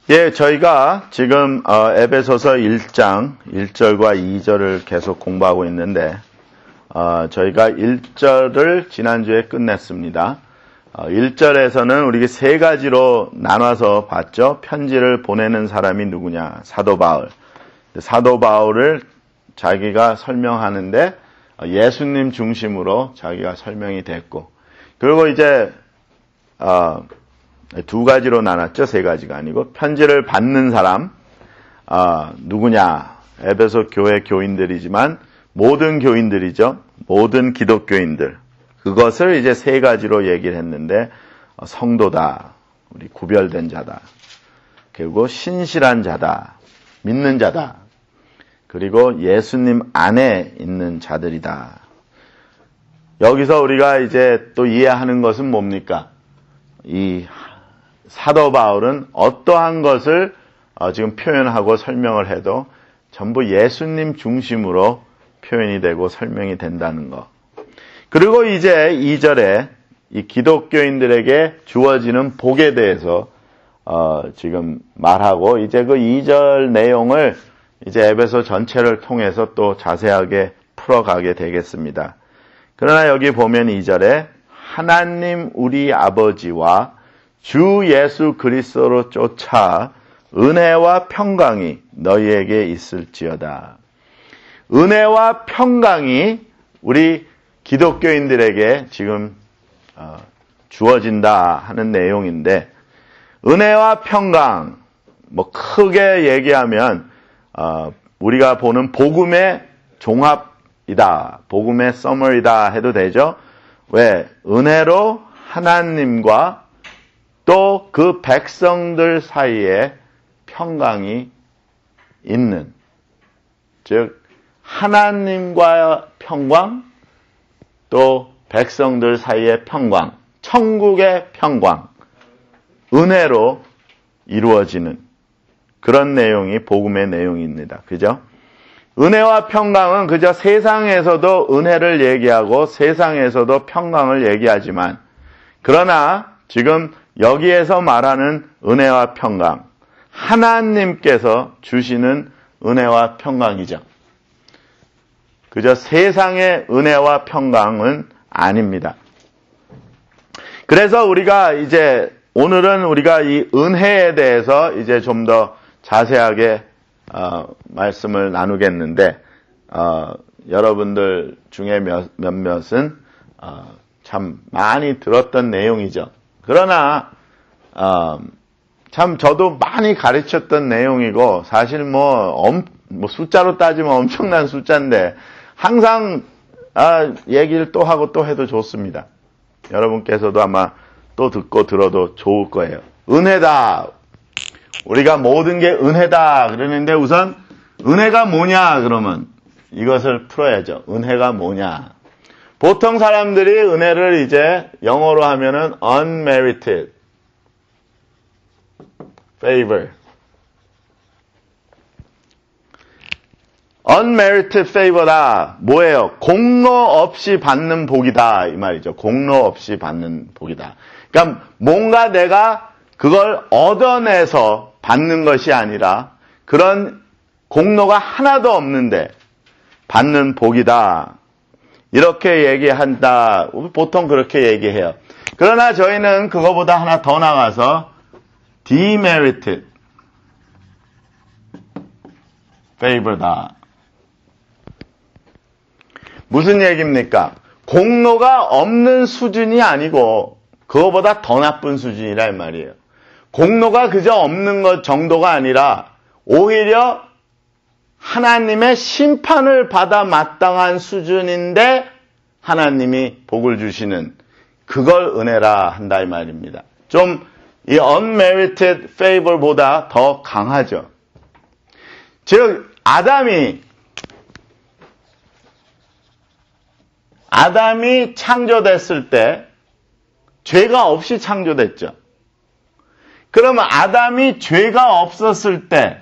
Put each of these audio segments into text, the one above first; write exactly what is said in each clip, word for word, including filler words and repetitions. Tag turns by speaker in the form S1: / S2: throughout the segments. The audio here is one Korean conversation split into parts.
S1: 예, 저희가 지금 어, 에베소서 일 장 일 절과 이 절을 계속 공부하고 있는데 어, 저희가 일 절을 지난주에 끝냈습니다. 어, 일 절에서는 우리 세 가지로 나눠서 봤죠. 편지를 보내는 사람이 누구냐? 사도 바울. 사도 바울을 자기가 설명하는데 예수님 중심으로 자기가 설명이 됐고, 그리고 이제 어, 두 가지로 나눴죠. 세 가지가 아니고 편지를 받는 사람 어, 누구냐? 에베소 교회 교인들이지만 모든 교인들이죠. 모든 기독교인들. 그것을 이제 세 가지로 얘기를 했는데 어, 성도다, 우리 구별된 자다, 그리고 신실한 자다, 믿는 자다, 그리고 예수님 안에 있는 자들이다. 여기서 우리가 이제 또 이해하는 것은 뭡니까? 이 사도 바울은 어떠한 것을 어, 지금 표현하고 설명을 해도 전부 예수님 중심으로 표현이 되고 설명이 된다는 것. 그리고 이제 이 절에 이 기독교인들에게 주어지는 복에 대해서 어, 지금 말하고, 이제 그 이 절 내용을 이제 에베소 전체를 통해서 또 자세하게 풀어가게 되겠습니다. 그러나 여기 보면 이 절에 하나님 우리 아버지와 주 예수 그리스도로 쫓아 은혜와 평강이 너희에게 있을지어다. 은혜와 평강이 우리 기독교인들에게 지금 어, 주어진다 하는 내용인데, 은혜와 평강, 뭐 크게 얘기하면 어, 우리가 보는 복음의 종합이다, 복음의 서머리다 해도 되죠. 왜? 은혜로 하나님과 또 그 백성들 사이에 평강이 있는, 즉 하나님과의 평강, 또 백성들 사이의 평강, 천국의 평강, 은혜로 이루어지는 그런 내용이 복음의 내용입니다. 그죠? 은혜와 평강은 그저 세상에서도 은혜를 얘기하고 세상에서도 평강을 얘기하지만, 그러나 지금 여기에서 말하는 은혜와 평강, 하나님께서 주시는 은혜와 평강이죠. 그저 세상의 은혜와 평강은 아닙니다. 그래서 우리가 이제 오늘은 우리가 이 은혜에 대해서 이제 좀 더 자세하게 어, 말씀을 나누겠는데, 어, 여러분들 중에 몇, 몇몇은 어, 참 많이 들었던 내용이죠. 그러나 어, 참 저도 많이 가르쳤던 내용이고, 사실 뭐, 엄, 뭐 숫자로 따지면 엄청난 숫자인데 항상 아, 얘기를 또 하고 또 해도 좋습니다. 여러분께서도 아마 또 듣고 들어도 좋을 거예요. 은혜다. 우리가 모든 게 은혜다 그러는데, 우선 은혜가 뭐냐 그러면 이것을 풀어야죠. 은혜가 뭐냐. 보통 사람들이 은혜를 이제 영어로 하면은 unmerited favor, unmerited favor다. 뭐예요? 공로 없이 받는 복이다 이 말이죠. 공로 없이 받는 복이다. 그러니까 뭔가 내가 그걸 얻어내서 받는 것이 아니라 그런 공로가 하나도 없는데 받는 복이다, 이렇게 얘기한다. 보통 그렇게 얘기해요. 그러나 저희는 그거보다 하나 더 나가서 demerited favor다. 무슨 얘기입니까? 공로가 없는 수준이 아니고 그거보다 더 나쁜 수준이라 이 말이에요. 공로가 그저 없는 것 정도가 아니라 오히려 하나님의 심판을 받아 마땅한 수준인데 하나님이 복을 주시는, 그걸 은혜라 한다 이 말입니다. 좀 이 unmerited favor보다 더 강하죠. 즉 아담이 아담이 창조됐을 때 죄가 없이 창조됐죠. 그러면 아담이 죄가 없었을 때,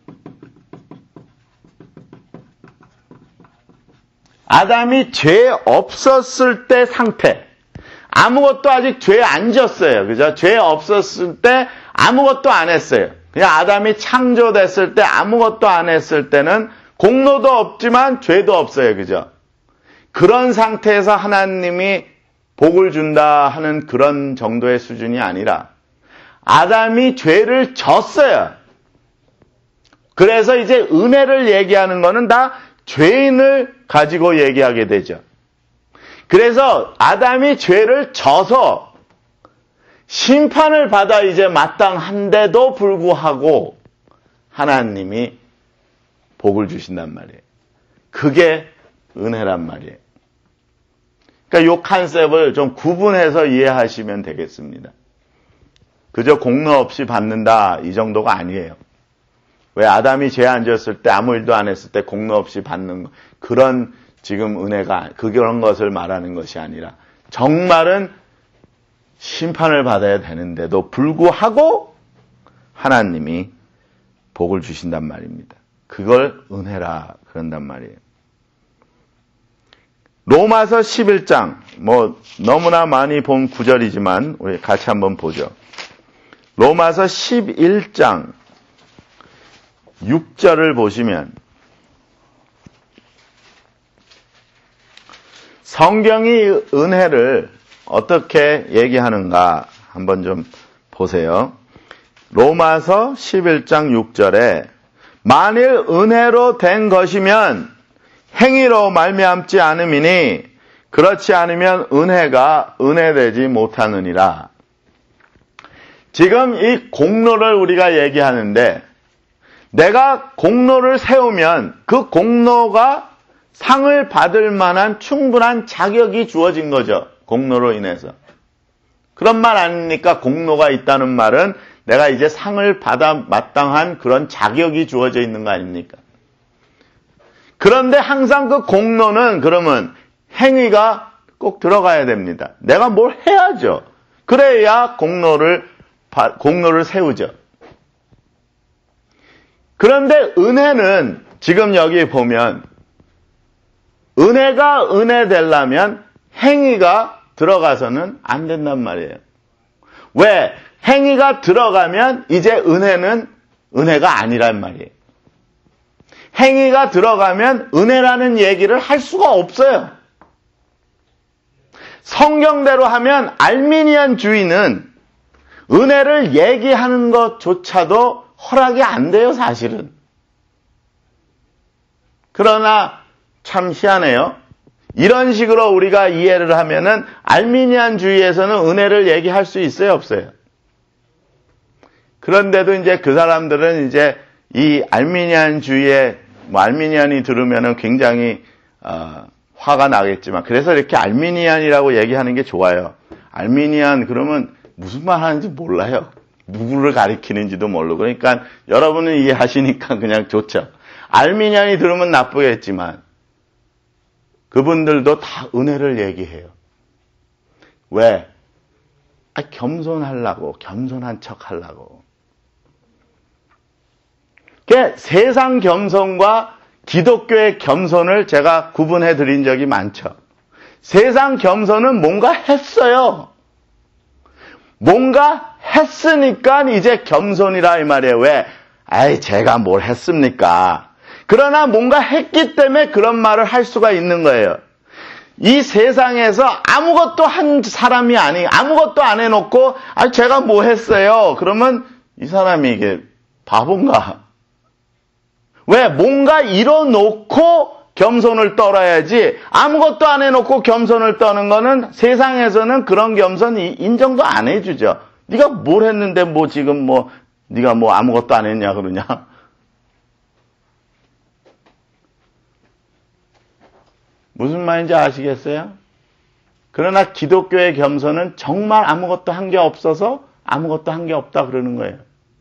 S1: 아담이 죄 없었을 때 상태, 아무것도 아직 죄 안 졌어요. 그죠? 죄 없었을 때 아무것도 안 했어요. 그냥 아담이 창조됐을 때 아무것도 안 했을 때는 공로도 없지만 죄도 없어요. 그죠? 그런 상태에서 하나님이 복을 준다 하는 그런 정도의 수준이 아니라 아담이 죄를 졌어요. 그래서 이제 은혜를 얘기하는 거는 다 죄인을 가지고 얘기하게 되죠. 그래서 아담이 죄를 져서 심판을 받아 이제 마땅한데도 불구하고 하나님이 복을 주신단 말이에요. 그게 은혜란 말이에요. 그러니까 이 컨셉을 좀 구분해서 이해하시면 되겠습니다. 그저 공로 없이 받는다 이 정도가 아니에요. 왜 아담이 죄 안 지었을 때 아무 일도 안 했을 때 공로 없이 받는 거, 그런 지금 은혜가 그런 것을 말하는 것이 아니라 정말은 심판을 받아야 되는데도 불구하고 하나님이 복을 주신단 말입니다. 그걸 은혜라 그런단 말이에요. 로마서 십일 장, 뭐 너무나 많이 본 구절이지만 우리 같이 한번 보죠. 로마서 십일 장 육 절을 보시면 성경이 은혜를 어떻게 얘기하는가 한번 좀 보세요. 로마서 십일 장 육 절에 만일 은혜로 된 것이면 행위로 말미암지 않음이니 그렇지 않으면 은혜가 은혜되지 못하느니라. 지금 이 공로를 우리가 얘기하는데 내가 공로를 세우면 그 공로가 상을 받을 만한 충분한 자격이 주어진 거죠. 공로로 인해서. 그런 말 아닙니까? 공로가 있다는 말은 내가 이제 상을 받아 마땅한 그런 자격이 주어져 있는 거 아닙니까? 그런데 항상 그 공로는 그러면 행위가 꼭 들어가야 됩니다. 내가 뭘 해야죠. 그래야 공로를, 공로를 세우죠. 그런데 은혜는 지금 여기 보면 은혜가 은혜 되려면 행위가 들어가서는 안 된단 말이에요. 왜? 행위가 들어가면 이제 은혜는 은혜가 아니란 말이에요. 행위가 들어가면 은혜라는 얘기를 할 수가 없어요. 성경대로 하면 알미니안주의는 은혜를 얘기하는 것조차도 허락이 안 돼요, 사실은. 그러나 참 희한해요. 이런 식으로 우리가 이해를 하면은 알미니안주의에서는 은혜를 얘기할 수 있어요, 없어요? 그런데도 이제 그 사람들은 이제 이 알미니안주의에 뭐 알미니안이 들으면은 굉장히 어, 화가 나겠지만 그래서 이렇게 알미니안이라고 얘기하는 게 좋아요. 알미니안 그러면 무슨 말 하는지 몰라요. 누구를 가리키는지도 모르고. 그러니까 여러분은 이해하시니까 그냥 좋죠. 알미니안이 들으면 나쁘겠지만 그분들도 다 은혜를 얘기해요. 왜? 아, 겸손하려고, 겸손한 척 하려고. 그러니까 세상 겸손과 기독교의 겸손을 제가 구분해 드린 적이 많죠. 세상 겸손은 뭔가 했어요. 뭔가 했으니까 이제 겸손이라 이 말이에요. 왜? 아이, 제가 뭘 했습니까? 그러나 뭔가 했기 때문에 그런 말을 할 수가 있는 거예요. 이 세상에서 아무것도 한 사람이 아니, 아무것도 안 해놓고, 아, 제가 뭐 했어요? 그러면 이 사람이 이게 바본가? 왜? 뭔가 이뤄놓고 겸손을 떨어야지, 아무것도 안 해놓고 겸손을 떠는 거는 세상에서는 그런 겸손 인정도 안 해주죠. 네가 뭘 했는데 뭐 지금 뭐, 네가 뭐 아무것도 안 했냐 그러냐? 무슨 말인지 아시겠어요? 그러나 기독교의 겸손은 정말 아무것도 한 게 없어서 아무것도 한 게 없다 그러는 거예요.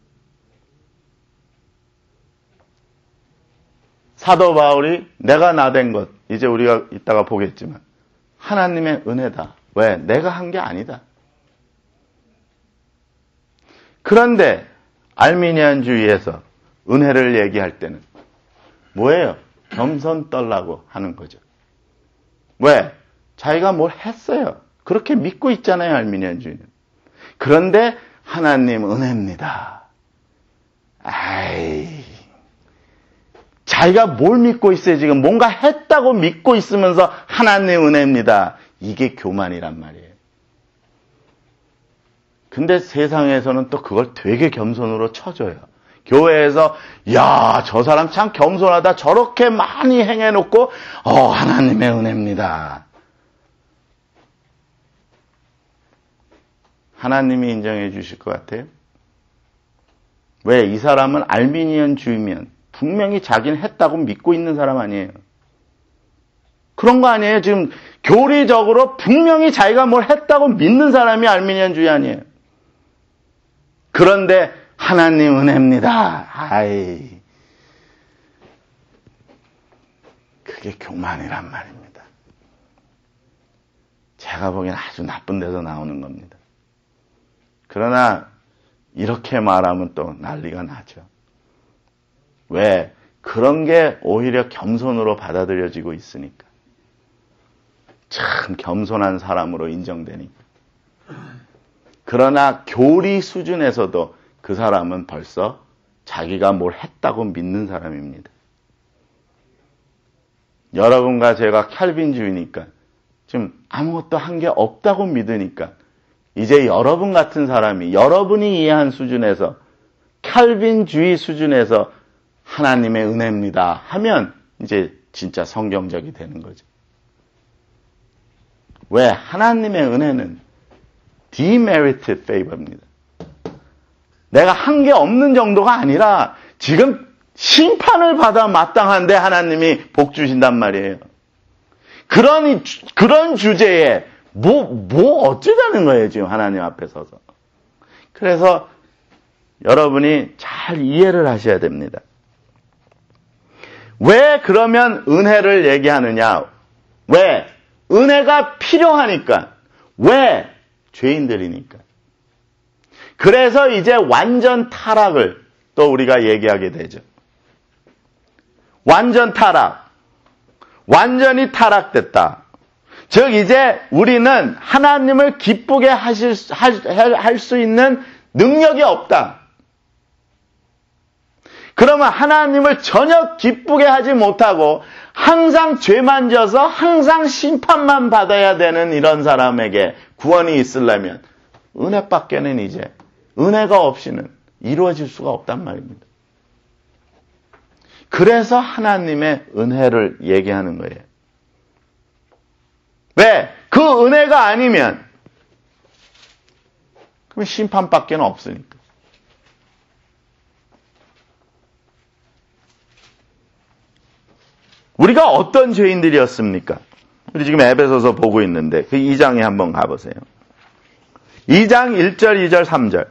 S1: 사도 바울이 내가 나된 것, 이제 우리가 이따가 보겠지만 하나님의 은혜다. 왜? 내가 한 게 아니다. 그런데 알미니안주의에서 은혜를 얘기할 때는 뭐예요? 겸손 떨라고 하는 거죠. 왜? 자기가 뭘 했어요. 그렇게 믿고 있잖아요, 알미니안주의는. 그런데 하나님 은혜입니다. 아이, 자기가 뭘 믿고 있어요? 지금 뭔가 했다고 믿고 있으면서 하나님의 은혜입니다. 이게 교만이란 말이에요. 근데 세상에서는 또 그걸 되게 겸손으로 쳐줘요. 교회에서 야, 저 사람 참 겸손하다. 저렇게 많이 행해놓고 어, 하나님의 은혜입니다. 하나님이 인정해 주실 것 같아요? 왜? 이 사람은 알미니언주의면 분명히 자기는 했다고 믿고 있는 사람 아니에요. 그런 거 아니에요. 지금 교리적으로 분명히 자기가 뭘 했다고 믿는 사람이 알미니언주의 아니에요. 그런데 하나님 은혜입니다. 아이, 그게 교만이란 말입니다. 제가 보기엔 아주 나쁜 데서 나오는 겁니다. 그러나 이렇게 말하면 또 난리가 나죠. 왜? 그런 게 오히려 겸손으로 받아들여지고 있으니까. 참 겸손한 사람으로 인정되니까. 그러나 교리 수준에서도 그 사람은 벌써 자기가 뭘 했다고 믿는 사람입니다. 여러분과 제가 캘빈주의니까 지금 아무것도 한 게 없다고 믿으니까 이제 여러분 같은 사람이 여러분이 이해한 수준에서 캘빈주의 수준에서 하나님의 은혜입니다 하면 이제 진짜 성경적이 되는 거죠. 왜? 하나님의 은혜는 demerited favor입니다. 내가 한 게 없는 정도가 아니라 지금 심판을 받아 마땅한데 하나님이 복 주신단 말이에요. 그런, 그런 주제에 뭐, 뭐 어쩌자는 거예요, 지금 하나님 앞에 서서. 그래서 여러분이 잘 이해를 하셔야 됩니다. 왜 그러면 은혜를 얘기하느냐? 왜? 은혜가 필요하니까. 왜? 죄인들이니까. 그래서 이제 완전 타락을 또 우리가 얘기하게 되죠. 완전 타락. 완전히 타락됐다. 즉 이제 우리는 하나님을 기쁘게 하실 할 수 있는 능력이 없다. 그러면 하나님을 전혀 기쁘게 하지 못하고 항상 죄만 져서 항상 심판만 받아야 되는 이런 사람에게 구원이 있으려면 은혜밖에는 이제 은혜가 없이는 이루어질 수가 없단 말입니다. 그래서 하나님의 은혜를 얘기하는 거예요. 왜? 그 은혜가 아니면 그럼 심판밖에는 없으니까. 우리가 어떤 죄인들이었습니까? 우리 지금 에베소서 보고 있는데 그 이 장에 한번 가보세요. 이 장 일 절, 이 절, 삼 절.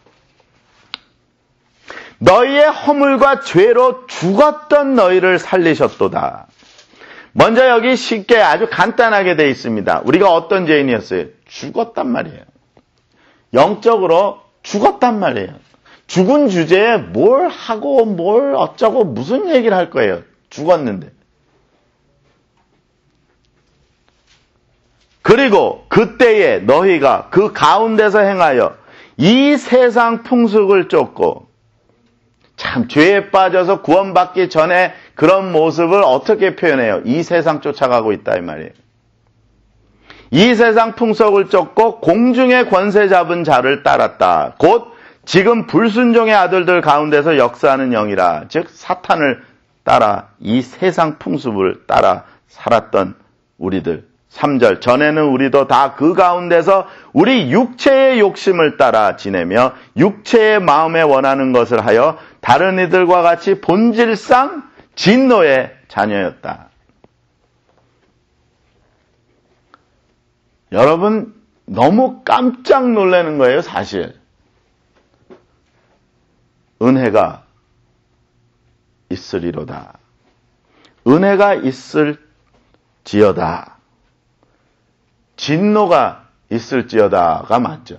S1: 너희의 허물과 죄로 죽었던 너희를 살리셨도다. 먼저 여기 쉽게 아주 간단하게 되어 있습니다. 우리가 어떤 죄인이었어요? 죽었단 말이에요. 영적으로 죽었단 말이에요. 죽은 주제에 뭘 하고 뭘 어쩌고 무슨 얘기를 할 거예요. 죽었는데. 그리고 그때에 너희가 그 가운데서 행하여 이 세상 풍습을 쫓고 참 죄에 빠져서 구원받기 전에 그런 모습을 어떻게 표현해요? 이 세상 쫓아가고 있다 이 말이에요. 이 세상 풍속을 쫓고 공중의 권세 잡은 자를 따랐다. 곧 지금 불순종의 아들들 가운데서 역사하는 영이라. 즉 사탄을 따라 이 세상 풍습을 따라 살았던 우리들. 삼 절. 전에는 우리도 다 그 가운데서 우리 육체의 욕심을 따라 지내며 육체의 마음에 원하는 것을 하여 다른 이들과 같이 본질상 진노의 자녀였다. 여러분 너무 깜짝 놀라는 거예요, 사실. 은혜가 있으리로다. 은혜가 있을지어다. 진노가 있을지어다가 맞죠.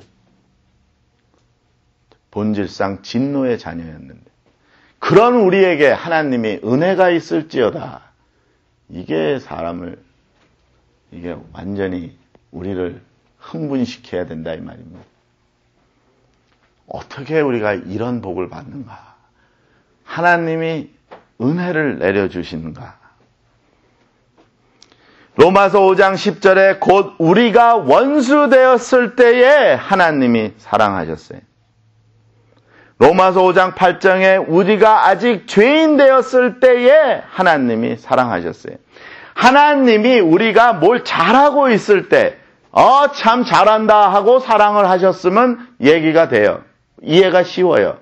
S1: 본질상 진노의 자녀였는데 그런 우리에게 하나님이 은혜가 있을지어다. 이게 사람을 이게 완전히 우리를 흥분시켜야 된다 이 말입니다. 어떻게 우리가 이런 복을 받는가? 하나님이 은혜를 내려주시는가? 로마서 오 장 십 절에 곧 우리가 원수 되었을 때에 하나님이 사랑하셨어요. 로마서 오 장 팔 절에 우리가 아직 죄인 되었을 때에 하나님이 사랑하셨어요. 하나님이 우리가 뭘 잘하고 있을 때, 어, 참 잘한다 하고 사랑을 하셨으면 얘기가 돼요. 이해가 쉬워요.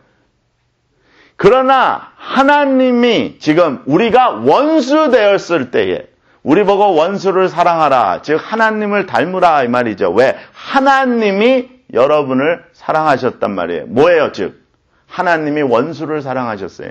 S1: 그러나 하나님이 지금 우리가 원수 되었을 때에 우리 보고 원수를 사랑하라, 즉 하나님을 닮으라 이 말이죠. 왜? 하나님이 여러분을 사랑하셨단 말이에요. 뭐예요? 즉 하나님이 원수를 사랑하셨어요.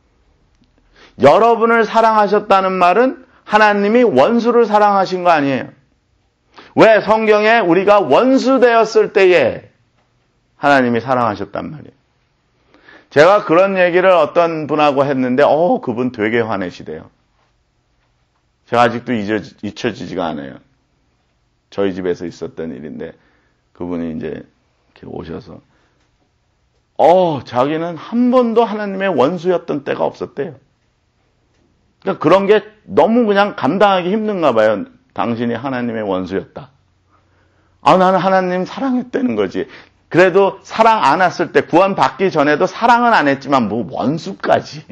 S1: 여러분을 사랑하셨다는 말은 하나님이 원수를 사랑하신 거 아니에요. 왜? 성경에 우리가 원수 되었을 때에 하나님이 사랑하셨단 말이에요. 제가 그런 얘기를 어떤 분하고 했는데 어 그분 되게 화내시대요. 제가 아직도 잊혀지지가 않아요. 저희 집에서 있었던 일인데 그분이 이제 이렇게 오셔서 어 자기는 한 번도 하나님의 원수였던 때가 없었대요. 그러니까 그런 게 너무 그냥 감당하기 힘든가 봐요. 당신이 하나님의 원수였다. 아 나는 하나님 사랑했다는 거지. 그래도 사랑 안 했을 때 구원 받기 전에도 사랑은 안 했지만 뭐 원수까지.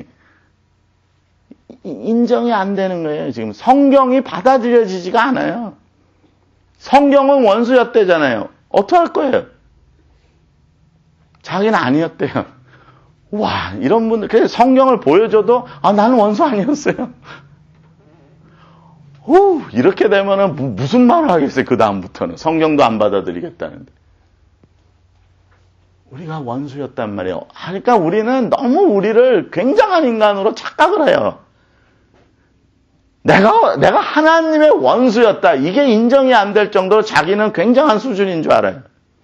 S1: 인정이 안 되는 거예요. 지금 성경이 받아들여지지가 않아요. 성경은 원수였대잖아요. 어떡할 거예요? 자기는 아니었대요. 와, 이런 분들, 그래서 성경을 보여줘도, 아, 나는 원수 아니었어요. 오, 이렇게 되면은 무슨 말을 하겠어요, 그다음부터는. 성경도 안 받아들이겠다는데. 우리가 원수였단 말이에요. 그러니까 우리는 너무 우리를 굉장한 인간으로 착각을 해요. 내가, 내가 하나님의 원수였다. 이게 인정이 안 될 정도로 자기는 굉장한 수준인 줄 알아요.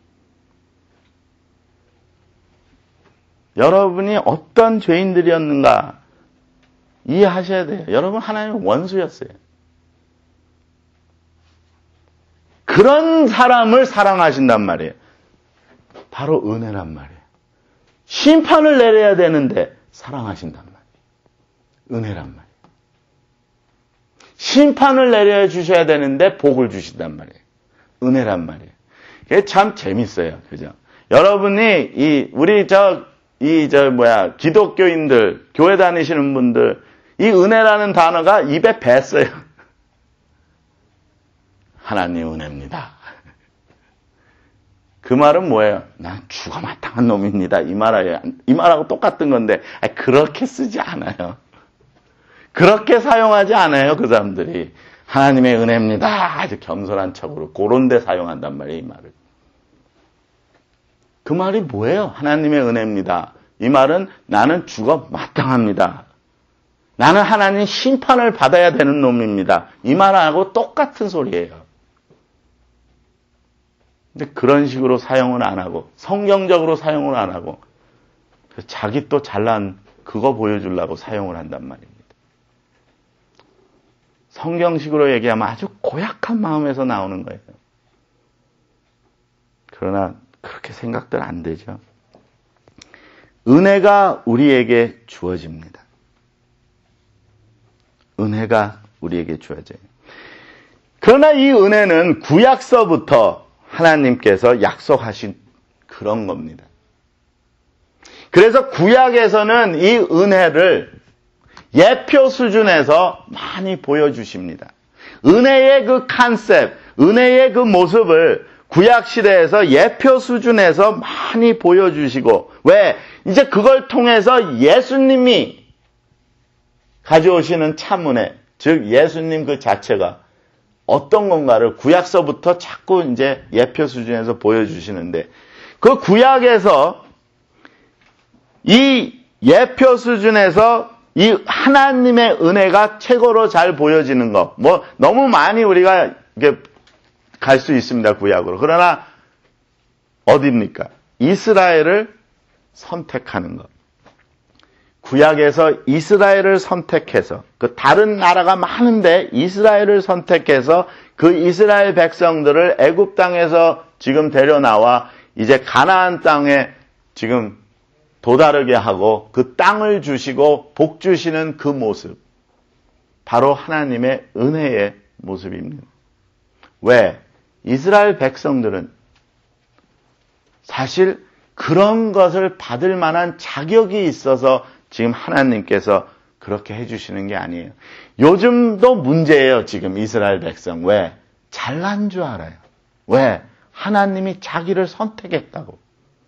S1: 여러분이 어떤 죄인들이었는가 이해하셔야 돼요. 여러분 하나님의 원수였어요. 그런 사람을 사랑하신단 말이에요. 바로 은혜란 말이에요. 심판을 내려야 되는데 사랑하신단 말이에요. 은혜란 말이에요. 심판을 내려 주셔야 되는데 복을 주신단 말이에요. 은혜란 말이에요. 이게 참 재밌어요. 그죠? 여러분이 이 우리 저 이 저 뭐야 기독교인들 교회 다니시는 분들 이 은혜라는 단어가 입에 뱄어요. 하나님 은혜입니다. 그 말은 뭐예요? 난 죽어 마땅한 놈입니다. 이 말이에요. 이 말하고 똑같은 건데 그렇게 쓰지 않아요. 그렇게 사용하지 않아요. 그 사람들이. 하나님의 은혜입니다. 아주 겸손한 척으로 그런 데 사용한단 말이에요. 이 말을. 그 말이 뭐예요? 하나님의 은혜입니다. 이 말은 나는 죽어 마땅합니다. 나는 하나님 심판을 받아야 되는 놈입니다. 이 말하고 똑같은 소리예요. 근데 그런 식으로 사용을 안 하고 성경적으로 사용을 안 하고 자기 또 잘난 그거 보여주려고 사용을 한단 말입니다. 성경식으로 얘기하면 아주 고약한 마음에서 나오는 거예요. 그러나 그렇게 생각들 안 되죠. 은혜가 우리에게 주어집니다. 은혜가 우리에게 주어져요. 그러나 이 은혜는 구약서부터 하나님께서 약속하신 그런 겁니다. 그래서 구약에서는 이 은혜를 예표 수준에서 많이 보여주십니다. 은혜의 그 컨셉, 은혜의 그 모습을 구약시대에서 예표 수준에서 많이 보여주시고, 왜? 이제 그걸 통해서 예수님이 가져오시는 참 은혜, 즉 예수님 그 자체가 어떤 건가를 구약서부터 자꾸 이제 예표 수준에서 보여주시는데, 그 구약에서 이 예표 수준에서 이 하나님의 은혜가 최고로 잘 보여지는 것, 뭐 너무 많이 우리가 이렇게 갈 수 있습니다, 구약으로. 그러나 어디입니까? 이스라엘을 선택하는 것. 구약에서 이스라엘을 선택해서, 그 다른 나라가 많은데 이스라엘을 선택해서 그 이스라엘 백성들을 애굽 땅에서 지금 데려나와 이제 가나안 땅에 지금 도다르게 하고 그 땅을 주시고 복 주시는 그 모습, 바로 하나님의 은혜의 모습입니다. 왜? 이스라엘 백성들은 사실 그런 것을 받을 만한 자격이 있어서 지금 하나님께서 그렇게 해주시는 게 아니에요. 요즘도 문제예요, 지금 이스라엘 백성. 왜? 잘난 줄 알아요. 왜? 하나님이 자기를 선택했다고.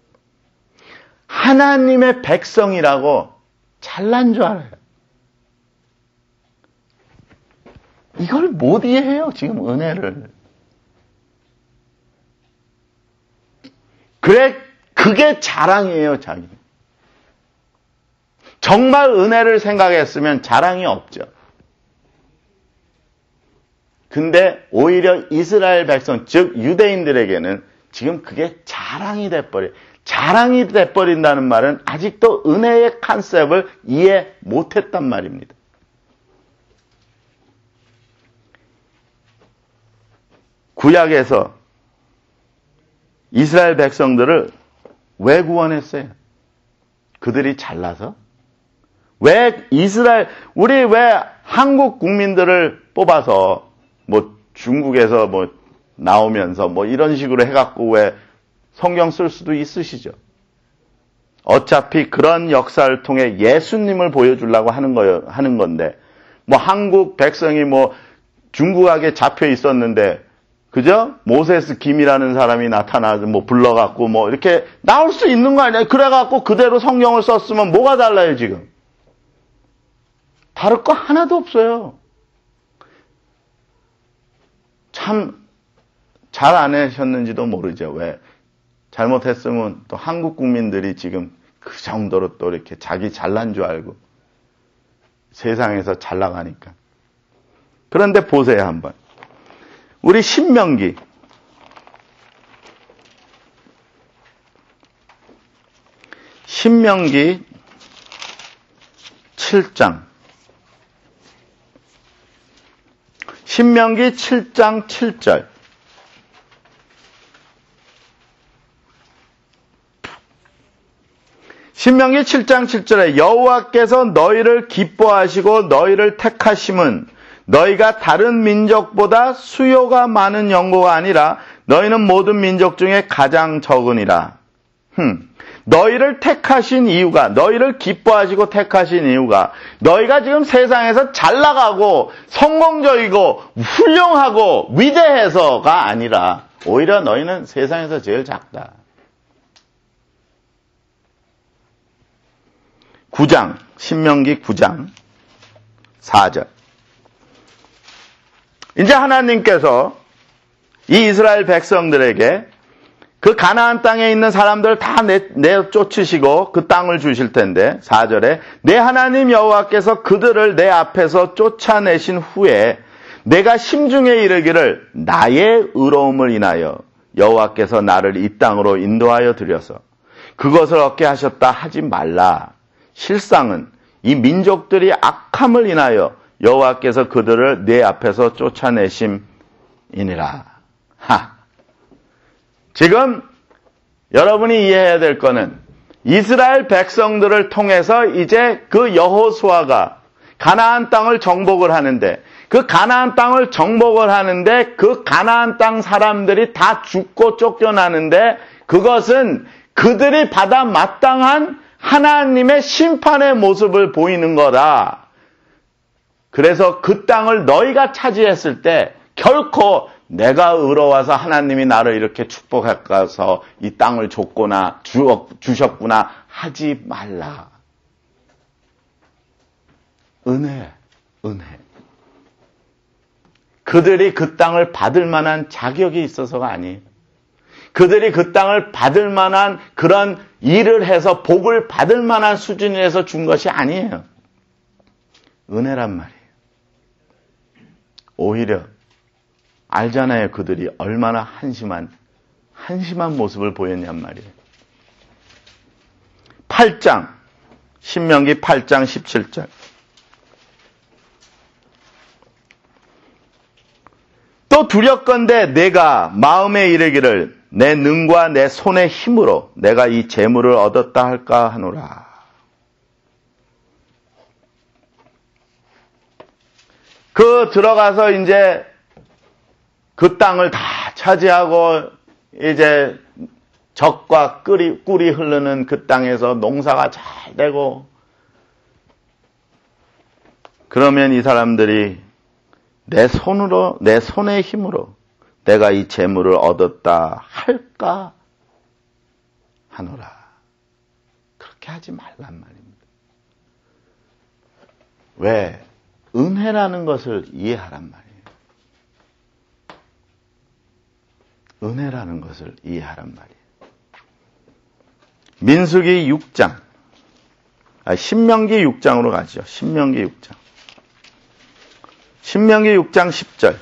S1: 하나님의 백성이라고 잘난 줄 알아요. 이걸 못 이해해요, 지금 은혜를. 그래, 그게 자랑이에요, 자기. 정말 은혜를 생각했으면 자랑이 없죠. 근데 오히려 이스라엘 백성, 즉 유대인들에게는 지금 그게 자랑이 돼버려요. 자랑이 돼버린다는 말은 아직도 은혜의 컨셉을 이해 못했단 말입니다. 구약에서 이스라엘 백성들을 왜 구원했어요? 그들이 잘나서? 왜 이스라엘, 우리 왜 한국 국민들을 뽑아서 뭐 중국에서 뭐 나오면서 뭐 이런 식으로 해갖고 왜 성경 쓸 수도 있으시죠? 어차피 그런 역사를 통해 예수님을 보여주려고 하는 거예요, 하는 건데, 뭐 한국 백성이 뭐 중국하게 잡혀 있었는데, 그죠? 모세스 김이라는 사람이 나타나서 뭐 불러갖고 뭐 이렇게 나올 수 있는 거 아니야? 그래갖고 그대로 성경을 썼으면 뭐가 달라요, 지금? 다를 거 하나도 없어요. 참 잘 안 하셨는지도 모르죠. 왜? 잘못했으면 또 한국 국민들이 지금 그 정도로 또 이렇게 자기 잘난 줄 알고 세상에서 잘 나가니까. 그런데 보세요, 한번. 우리 신명기 신명기 칠 장 신명기 칠 장 칠 절 신명기 칠 장 칠 절에 여호와께서 너희를 기뻐하시고 너희를 택하심은 너희가 다른 민족보다 수요가 많은 연고가 아니라 너희는 모든 민족 중에 가장 적으니라. 흠. 너희를 택하신 이유가, 너희를 기뻐하시고 택하신 이유가 너희가 지금 세상에서 잘 나가고 성공적이고 훌륭하고 위대해서가 아니라 오히려 너희는 세상에서 제일 작다. 구 장, 신명기 구 장 사 절. 이제 하나님께서 이 이스라엘 백성들에게 그 가나안 땅에 있는 사람들 다 내, 내쫓으시고 그 땅을 주실 텐데 사 절에 내 하나님 여호와께서 그들을 내 앞에서 쫓아내신 후에 내가 심중에 이르기를 나의 의로움을 인하여 여호와께서 나를 이 땅으로 인도하여 들여서 그것을 얻게 하셨다 하지 말라. 실상은 이 민족들이 악함을 인하여 여호와께서 그들을 내 앞에서 쫓아내심이니라. 하. 지금 여러분이 이해해야 될 거는 이스라엘 백성들을 통해서 이제 그 여호수아가 가나안 땅을 정복을 하는데 그 가나안 땅을 정복을 하는데 그 가나안 땅 사람들이 다 죽고 쫓겨나는데 그것은 그들이 받아 마땅한 하나님의 심판의 모습을 보이는 거다. 그래서 그 땅을 너희가 차지했을 때 결코 내가 의로워서 하나님이 나를 이렇게 축복해서 이 땅을 줬구나, 주셨구나 하지 말라. 은혜, 은혜. 그들이 그 땅을 받을 만한 자격이 있어서가 아니에요. 그들이 그 땅을 받을 만한 그런 일을 해서 복을 받을 만한 수준에서 준 것이 아니에요. 은혜란 말이에요. 오히려 알잖아요. 그들이 얼마나 한심한 한심한 모습을 보였냔 말이에요. 팔 장 신명기 팔 장 십칠 절 또 두렵건대 내가 마음에 이르기를 내 능과 내 손의 힘으로 내가 이 재물을 얻었다 할까 하노라. 그 들어가서 이제 그 땅을 다 차지하고 이제 적과 꿀이, 꿀이 흐르는 그 땅에서 농사가 잘 되고, 그러면 이 사람들이 내 손으로, 내 손의 힘으로 내가 이 재물을 얻었다 할까 하노라. 그렇게 하지 말란 말입니다. 왜? 은혜라는 것을 이해하란 말이에요. 은혜라는 것을 이해하란 말이에요. 민수기 육 장, 아, 신명기 육 장으로 가죠. 신명기 육 장. 신명기 육 장 십 절.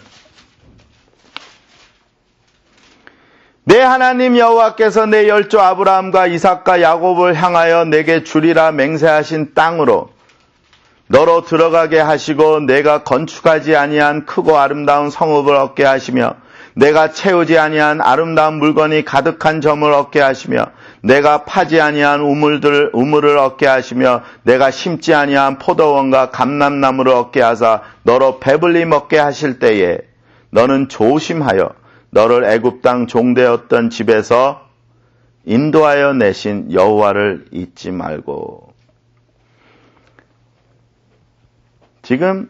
S1: 내 하나님 여호와께서 내 열조 아브라함과 이삭과 야곱을 향하여 내게 주리라 맹세하신 땅으로 너로 들어가게 하시고 내가 건축하지 아니한 크고 아름다운 성읍을 얻게 하시며 내가 채우지 아니한 아름다운 물건이 가득한 점을 얻게 하시며 내가 파지 아니한 우물들, 우물을 얻게 하시며 내가 심지 아니한 포도원과 감람나무를 얻게 하사 너로 배불리 먹게 하실 때에 너는 조심하여 너를 애굽 땅 종되었던 집에서 인도하여 내신 여호와를 잊지 말고. 지금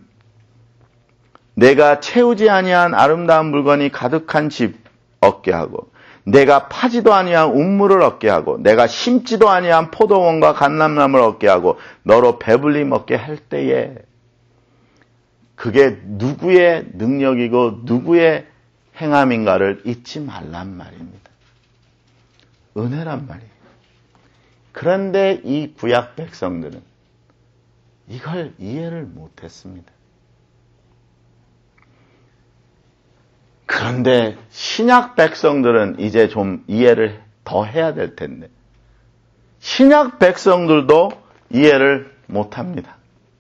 S1: 내가 채우지 아니한 아름다운 물건이 가득한 집 얻게 하고 내가 파지도 아니한 우물을 얻게 하고 내가 심지도 아니한 포도원과 감람나무를 얻게 하고 너로 배불리 먹게 할 때에 그게 누구의 능력이고 누구의 행함인가를 잊지 말란 말입니다. 은혜란 말이에요. 그런데 이 구약 백성들은 이걸 이해를 못했습니다. 그런데 신약 백성들은 이제 좀 이해를 더 해야 될 텐데 신약 백성들도 이해를 못합니다.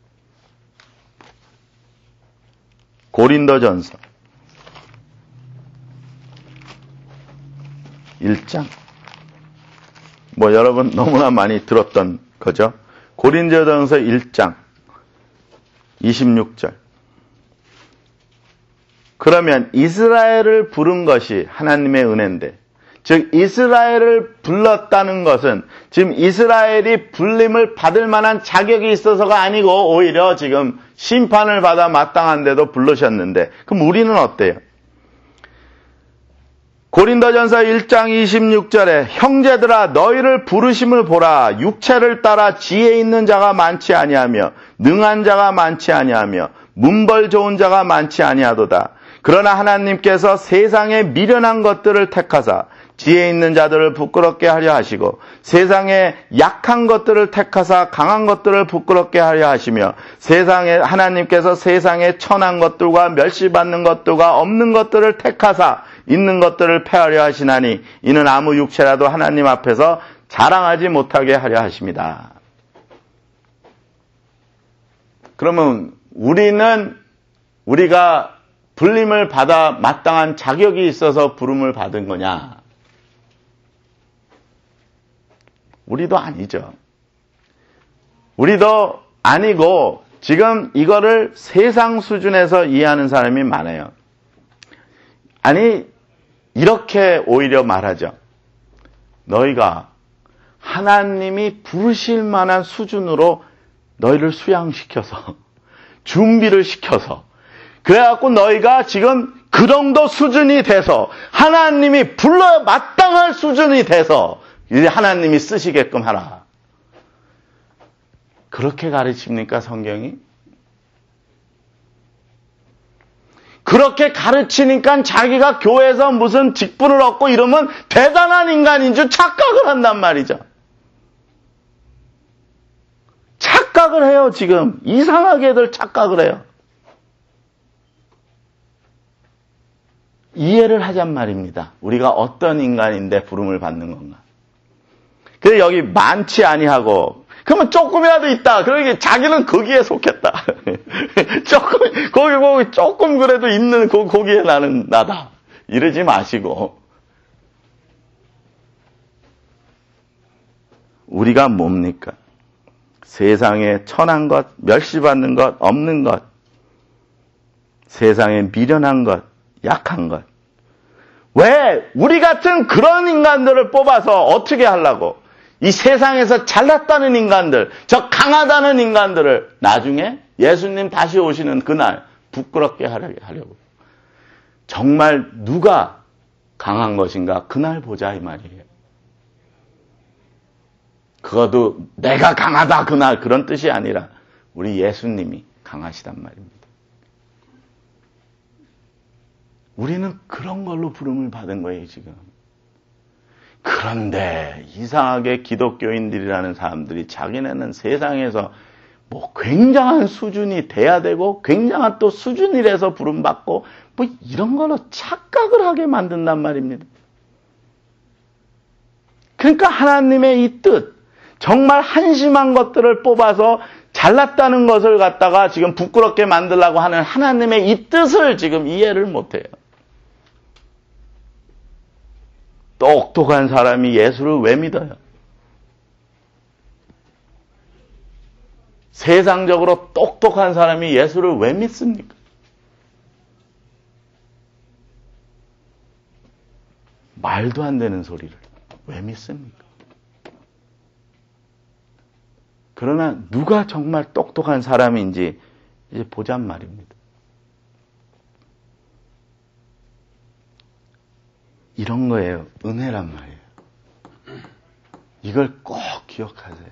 S1: 고린도전서 일 장. 뭐 여러분 너무나 많이 들었던 거죠. 고린도전서 일 장 이십육 절. 그러면 이스라엘을 부른 것이 하나님의 은혜인데, 즉 이스라엘을 불렀다는 것은 지금 이스라엘이 불림을 받을 만한 자격이 있어서가 아니고 오히려 지금 심판을 받아 마땅한데도 부르셨는데, 그럼 우리는 어때요? 고린도전서 일 장 이십육 절에 형제들아 너희를 부르심을 보라. 육체를 따라 지혜 있는 자가 많지 아니하며 능한 자가 많지 아니하며 문벌 좋은 자가 많지 아니하도다. 그러나 하나님께서 세상에 미련한 것들을 택하사 지혜 있는 자들을 부끄럽게 하려 하시고 세상에 약한 것들을 택하사 강한 것들을 부끄럽게 하려 하시며 세상에 하나님께서 세상에 천한 것들과 멸시받는 것들과 없는 것들을 택하사 있는 것들을 패하려 하시나니 이는 아무 육체라도 하나님 앞에서 자랑하지 못하게 하려 하십니다. 그러면 우리는 우리가 불림을 받아 마땅한 자격이 있어서 부름을 받은 거냐? 우리도 아니죠. 우리도 아니고 지금 이거를 세상 수준에서 이해하는 사람이 많아요. 아니 이렇게 오히려 말하죠. 너희가 하나님이 부르실 만한 수준으로 너희를 수양시켜서 준비를 시켜서 그래갖고 너희가 지금 그 정도 수준이 돼서 하나님이 불러 마땅할 수준이 돼서 이제 하나님이 쓰시게끔 하라. 그렇게 가르칩니까 성경이? 그렇게 가르치니까 자기가 교회에서 무슨 직분을 얻고 이러면 대단한 인간인 줄 착각을 한단 말이죠. 착각을 해요 지금. 이상하게들 착각을 해요. 이해를 하잔 말입니다. 우리가 어떤 인간인데 부름을 받는 건가. 그래서 여기 많지 아니하고 그러면 조금이라도 있다. 그러니까 자기는 거기에 속했다. 조금 거기 거기 조금 그래도 있는 그 거기에 나는 나다. 이러지 마시고 우리가 뭡니까? 세상에 천한 것, 멸시받는 것, 없는 것, 세상에 미련한 것, 약한 것. 왜 우리 같은 그런 인간들을 뽑아서 어떻게 하려고? 이 세상에서 잘났다는 인간들, 저 강하다는 인간들을 나중에 예수님 다시 오시는 그날 부끄럽게 하려고. 정말 누가 강한 것인가? 그날 보자 이 말이에요. 그것도 내가 강하다 그날 그런 뜻이 아니라 우리 예수님이 강하시단 말입니다. 우리는 그런 걸로 부름을 받은 거예요, 지금. 그런데 이상하게 기독교인들이라는 사람들이 자기네는 세상에서 뭐 굉장한 수준이 돼야 되고 굉장한 또 수준이라서 부름받고 뭐 이런 걸로 착각을 하게 만든단 말입니다. 그러니까 하나님의 이 뜻, 정말 한심한 것들을 뽑아서 잘났다는 것을 갖다가 지금 부끄럽게 만들려고 하는 하나님의 이 뜻을 지금 이해를 못해요. 똑똑한 사람이 예수를 왜 믿어요? 세상적으로 똑똑한 사람이 예수를 왜 믿습니까? 말도 안 되는 소리를 왜 믿습니까? 그러나 누가 정말 똑똑한 사람인지 이제 보잔 말입니다. 이런 거예요. 은혜란 말이에요. 이걸 꼭 기억하세요.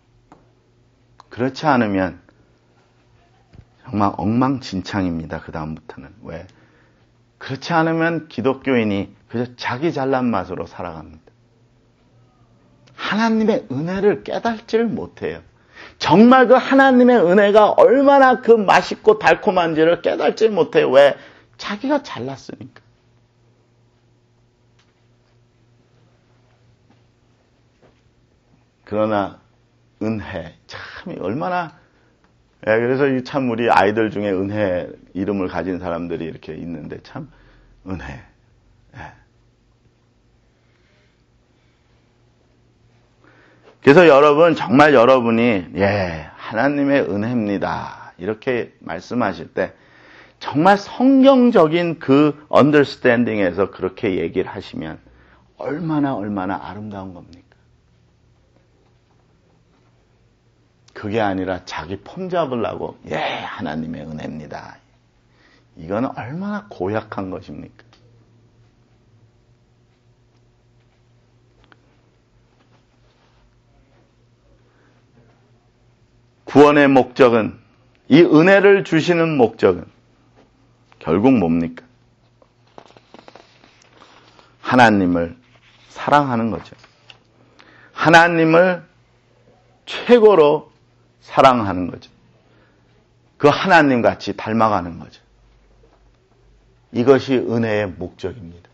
S1: 그렇지 않으면 정말 엉망진창입니다. 그 다음부터는. 왜? 그렇지 않으면 기독교인이 그저 자기 잘난 맛으로 살아갑니다. 하나님의 은혜를 깨닫지를 못해요. 정말 그 하나님의 은혜가 얼마나 그 맛있고 달콤한지를 깨닫지 못해요. 왜? 자기가 잘났으니까. 그러나 은혜 참 얼마나 예, 그래서 참 우리 아이들 중에 은혜 이름을 가진 사람들이 이렇게 있는데 참 은혜. 예. 그래서 여러분 정말 여러분이 예 하나님의 은혜입니다 이렇게 말씀하실 때 정말 성경적인 그 언더스탠딩에서 그렇게 얘기를 하시면 얼마나 얼마나 아름다운 겁니까? 그게 아니라 자기 폼 잡으려고 예 하나님의 은혜입니다. 이건 얼마나 고약한 것입니까? 구원의 목적은 이 은혜를 주시는 목적은 결국 뭡니까? 하나님을 사랑하는 거죠. 하나님을 최고로 사랑하는 거죠. 그 하나님 같이 닮아가는 거죠. 이것이 은혜의 목적입니다.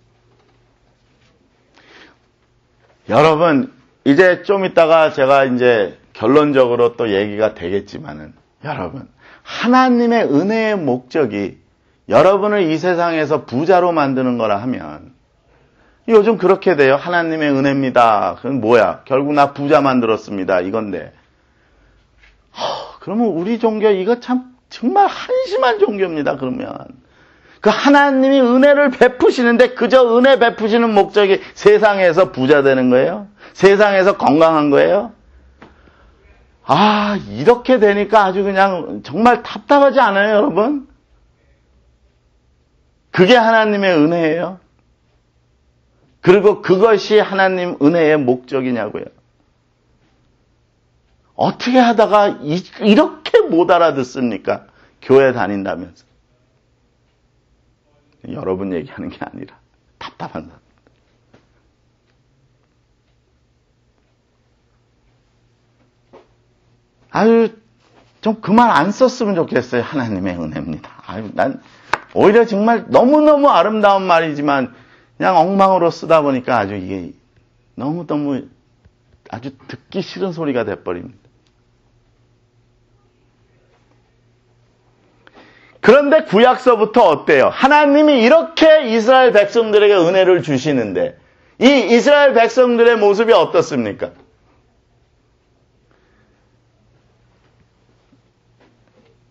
S1: 여러분, 이제 좀 이따가 제가 이제 결론적으로 또 얘기가 되겠지만은, 여러분, 하나님의 은혜의 목적이 여러분을 이 세상에서 부자로 만드는 거라 하면, 요즘 그렇게 돼요. 하나님의 은혜입니다. 그건 뭐야? 결국 나 부자 만들었습니다. 이건데. 허, 그러면 우리 종교 이거 참 정말 한심한 종교입니다. 그러면 그 하나님이 은혜를 베푸시는데 그저 은혜 베푸시는 목적이 세상에서 부자 되는 거예요? 세상에서 건강한 거예요? 아, 이렇게 되니까 아주 그냥 정말 답답하지 않아요, 여러분? 그게 하나님의 은혜예요. 그리고 그것이 하나님 은혜의 목적이냐고요. 어떻게 하다가 이, 이렇게 못 알아듣습니까? 교회 다닌다면서. 여러분 얘기하는 게 아니라 답답한 사람. 아유, 좀 그 말 안 썼으면 좋겠어요. 하나님의 은혜입니다. 아유, 난 오히려 정말 너무너무 아름다운 말이지만 그냥 엉망으로 쓰다 보니까 아주 이게 너무너무 아주 듣기 싫은 소리가 돼버립니다. 그런데 구약서부터 어때요? 하나님이 이렇게 이스라엘 백성들에게 은혜를 주시는데 이 이스라엘 백성들의 모습이 어떻습니까?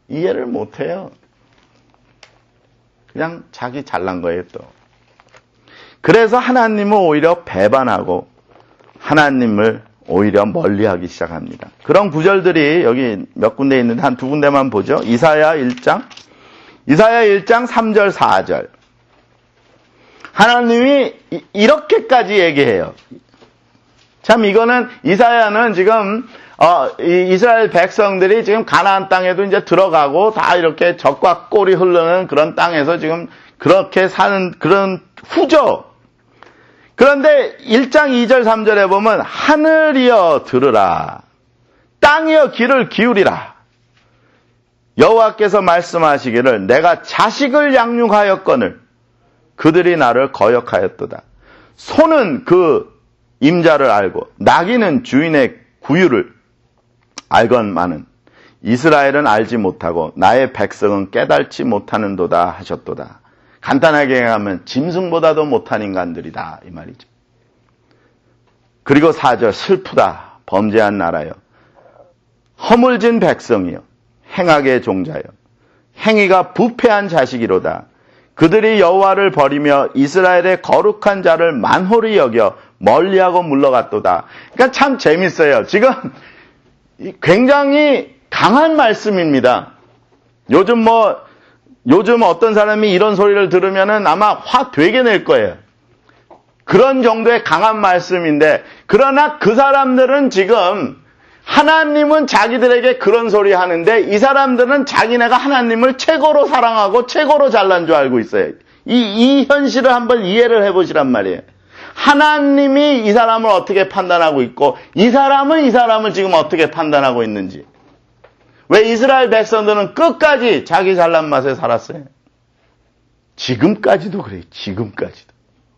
S1: 이해를 못해요. 그냥 자기 잘난 거예요, 또. 그래서 하나님을 오히려 배반하고 하나님을 오히려 멀리하기 시작합니다. 그런 구절들이 여기 몇 군데 있는데 한 두 군데만 보죠. 이사야 일 장. 이사야 일 장 삼 절 사 절. 하나님이 이렇게까지 얘기해요. 참 이거는 이사야는 지금 어, 이 이스라엘 백성들이 지금 가나안 땅에도 이제 들어가고 다 이렇게 젖과 꿀이 흐르는 그런 땅에서 지금 그렇게 사는 그런 후죠. 그런데 일 장 이 절 삼 절에 보면 하늘이여 들으라, 땅이여 귀를 기울이라. 여호와께서 말씀하시기를 내가 자식을 양육하였거늘 그들이 나를 거역하였도다. 소는 그 임자를 알고 나귀는 주인의 구유를 알건만은 이스라엘은 알지 못하고 나의 백성은 깨달지 못하는도다 하셨도다. 간단하게 하면 짐승보다도 못한 인간들이다 이 말이죠. 그리고 사 절 슬프다 범죄한 나라여 허물진 백성이여 행악의 종자여 행위가 부패한 자식이로다. 그들이 여호와를 버리며 이스라엘의 거룩한 자를 만홀히 여겨 멀리하고 물러갔도다. 그러니까 참 재밌어요. 지금 굉장히 강한 말씀입니다. 요즘 뭐 요즘 어떤 사람이 이런 소리를 들으면은 아마 화 되게 낼 거예요. 그런 정도의 강한 말씀인데, 그러나 그 사람들은 지금 하나님은 자기들에게 그런 소리 하는데 이 사람들은 자기네가 하나님을 최고로 사랑하고 최고로 잘난 줄 알고 있어요. 이, 이 현실을 한번 이해를 해보시란 말이에요. 하나님이 이 사람을 어떻게 판단하고 있고 이 사람은 이 사람을 지금 어떻게 판단하고 있는지. 왜 이스라엘 백성들은 끝까지 자기 잘난 맛에 살았어요? 지금까지도 그래요. 지금까지도.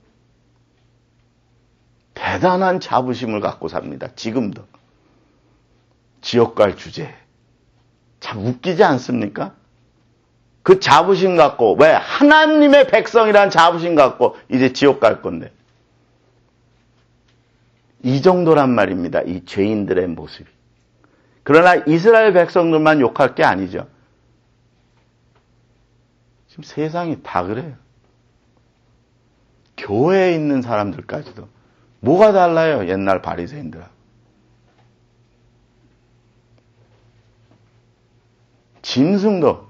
S1: 대단한 자부심을 갖고 삽니다. 지금도. 지옥 갈 주제. 참 웃기지 않습니까? 그 자부심 갖고, 왜? 하나님의 백성이라는 자부심 갖고 이제 지옥 갈 건데. 이 정도란 말입니다. 이 죄인들의 모습이. 그러나 이스라엘 백성들만 욕할 게 아니죠. 지금 세상이 다 그래요. 교회에 있는 사람들까지도. 뭐가 달라요? 옛날 바리새인들하고. 짐승도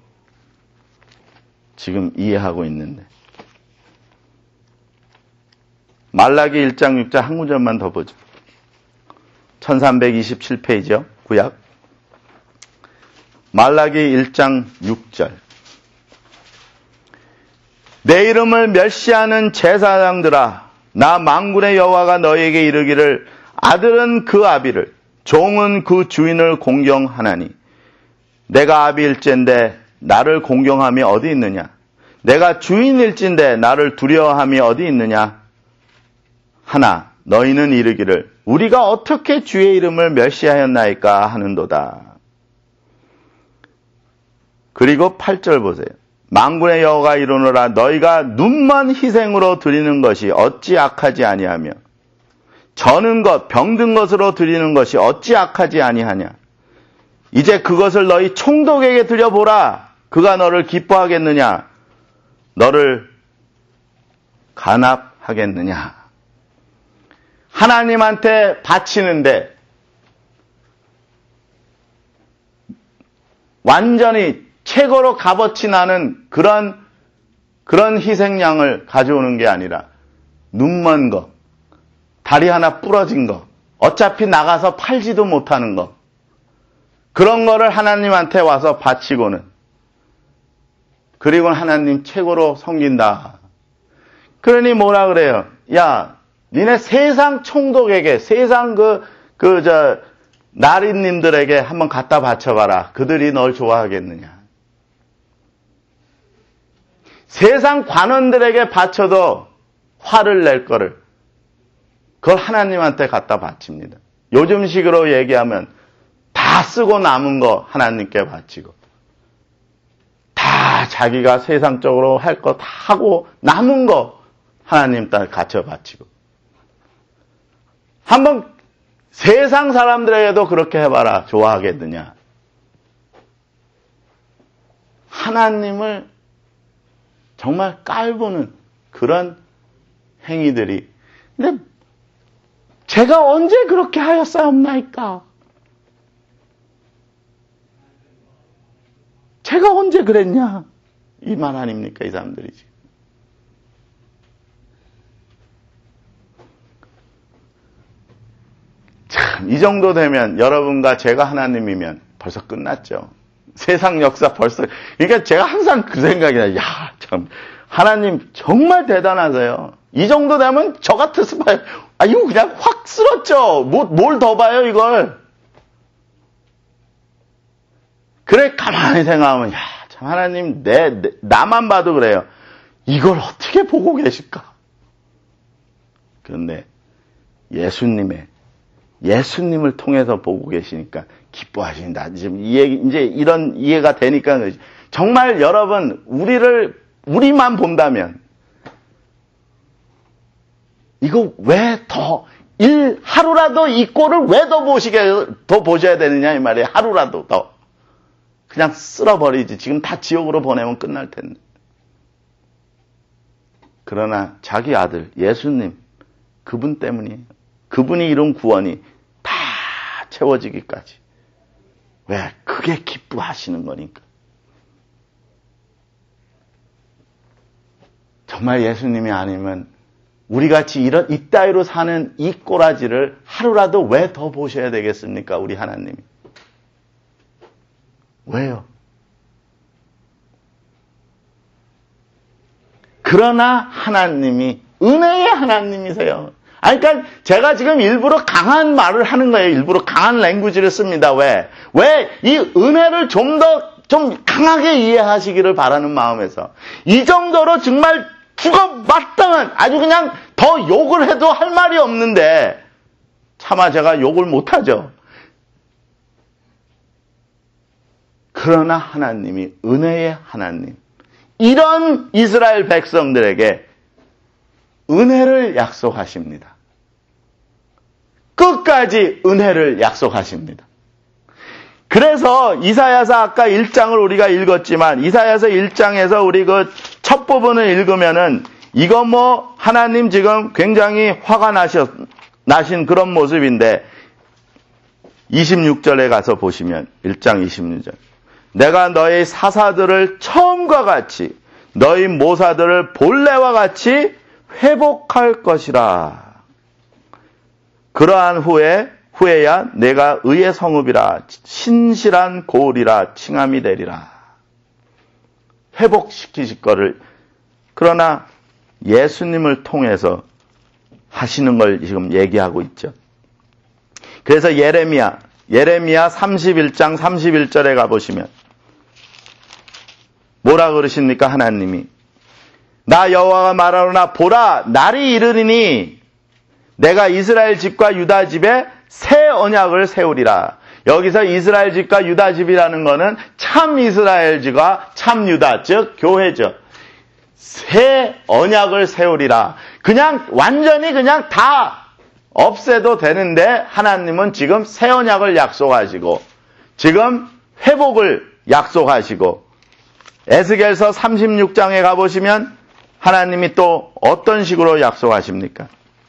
S1: 지금 이해하고 있는데. 말라기 일 장 육 절 한 구절만 더 보죠. 천삼백이십칠 페이지요. 구약. 말라기 일 장 육 절. 내 이름을 멸시하는 제사장들아, 나 만군의 여호와가 너에게 이르기를 아들은 그 아비를, 종은 그 주인을 공경하나니 내가 아비일진데 나를 공경함이 어디 있느냐? 내가 주인일진데 나를 두려워함이 어디 있느냐? 하나 너희는 이르기를 우리가 어떻게 주의 이름을 멸시하였나이까 하는도다. 그리고 팔 절 보세요. 만군의 여호와가 이르노라 너희가 눈먼 희생으로 드리는 것이 어찌 악하지 아니하며 저는 것 병든 것으로 드리는 것이 어찌 악하지 아니하냐. 이제 그것을 너희 총독에게 드려보라. 그가 너를 기뻐하겠느냐? 너를 간합하겠느냐? 하나님한테 바치는데 완전히 최고로 값어치 나는 그런 그런 희생양을 가져오는 게 아니라 눈먼 거, 다리 하나 부러진 거, 어차피 나가서 팔지도 못하는 거, 그런 거를 하나님한테 와서 바치고는, 그리고는 하나님 최고로 섬긴다. 그러니 뭐라 그래요? 야, 니네 세상 총독에게, 세상 그, 그, 저, 나린님들에게 한번 갖다 바쳐봐라. 그들이 널 좋아하겠느냐. 세상 관원들에게 바쳐도 화를 낼 거를, 그걸 하나님한테 갖다 바칩니다. 요즘식으로 얘기하면 다 쓰고 남은 거 하나님께 바치고, 다 자기가 세상적으로 할 거 다 하고 남은 거 하나님 딸 갖춰 바치고. 한번 세상 사람들에게도 그렇게 해봐라. 좋아하겠느냐. 하나님을 정말 깔보는 그런 행위들이. 근데 제가 언제 그렇게 하였사옵나이까? 제가 언제 그랬냐? 이 말 아닙니까? 이 사람들이 지금. 참, 이 정도 되면 여러분과 제가 하나님이면 벌써 끝났죠. 세상 역사 벌써. 그러니까 제가 항상 그 생각이 나요. 야, 참, 하나님 정말 대단하세요. 이 정도 되면 저 같았으면 봐요. 아, 이거 그냥 확 쓸었죠. 뭐, 뭘 더 봐요, 이걸. 그래, 가만히 생각하면, 야, 참, 하나님, 내, 내, 나만 봐도 그래요. 이걸 어떻게 보고 계실까? 그런데 예수님의, 예수님을 통해서 보고 계시니까 기뻐하신다. 지금 이해, 이제 이런 이해가 되니까, 정말 여러분, 우리를, 우리만 본다면, 이거 왜 더, 일, 하루라도 이 꼴을 왜 더 보시게, 더 보셔야 되느냐, 이 말이에요. 하루라도 더. 그냥 쓸어버리지. 지금 다 지옥으로 보내면 끝날 텐데. 그러나 자기 아들, 예수님, 그분 때문이에요. 그분이 이룬 구원이 다 채워지기까지. 왜? 그게 기뻐하시는 거니까. 정말 예수님이 아니면 우리같이 이런 이따위로 사는 이 꼬라지를 하루라도 왜 더 보셔야 되겠습니까? 우리 하나님이. 왜요? 그러나 하나님이 은혜의 하나님이세요. 아니, 그러니까 제가 지금 일부러 강한 말을 하는 거예요. 일부러 강한 랭귀지를 씁니다. 왜? 왜 이 은혜를 좀 더 좀 강하게 이해하시기를 바라는 마음에서 이 정도로 정말 죽어 마땅한 아주 그냥 더 욕을 해도 할 말이 없는데 차마 제가 욕을 못하죠. 그러나 하나님이 은혜의 하나님, 이런 이스라엘 백성들에게 은혜를 약속하십니다. 끝까지 은혜를 약속하십니다. 그래서 이사야서 아까 일 장을 우리가 읽었지만 이사야서 일 장에서 우리 그 첫 부분을 읽으면은 이거 뭐 하나님 지금 굉장히 화가 나셨, 나신 그런 모습인데 이십육 절에 가서 보시면 일 장 이십육 절 내가 너희 사사들을 처음과 같이 너희 모사들을 본래와 같이 회복할 것이라. 그러한 후에 후에야 내가 의의 성읍이라 신실한 고을이라 칭함이 되리라. 회복시키실 거를. 그러나 예수님을 통해서 하시는 걸 지금 얘기하고 있죠. 그래서 예레미야 예레미야 삼십일 장 삼십일 절에 가보시면 뭐라 그러십니까? 하나님이 나 여호와가 말하노라 보라 날이 이르리니 내가 이스라엘 집과 유다 집에 새 언약을 세우리라. 여기서 이스라엘 집과 유다 집이라는 것은 참 이스라엘 집과 참 유다 즉 교회죠. 새 언약을 세우리라. 그냥 완전히 그냥 다 없애도 되는데 하나님은 지금 새 언약을 약속하시고 지금 회복을 약속하시고 에스겔서 삼십육 장에 가보시면 하나님이 또 어떤 식으로 약속하십니까?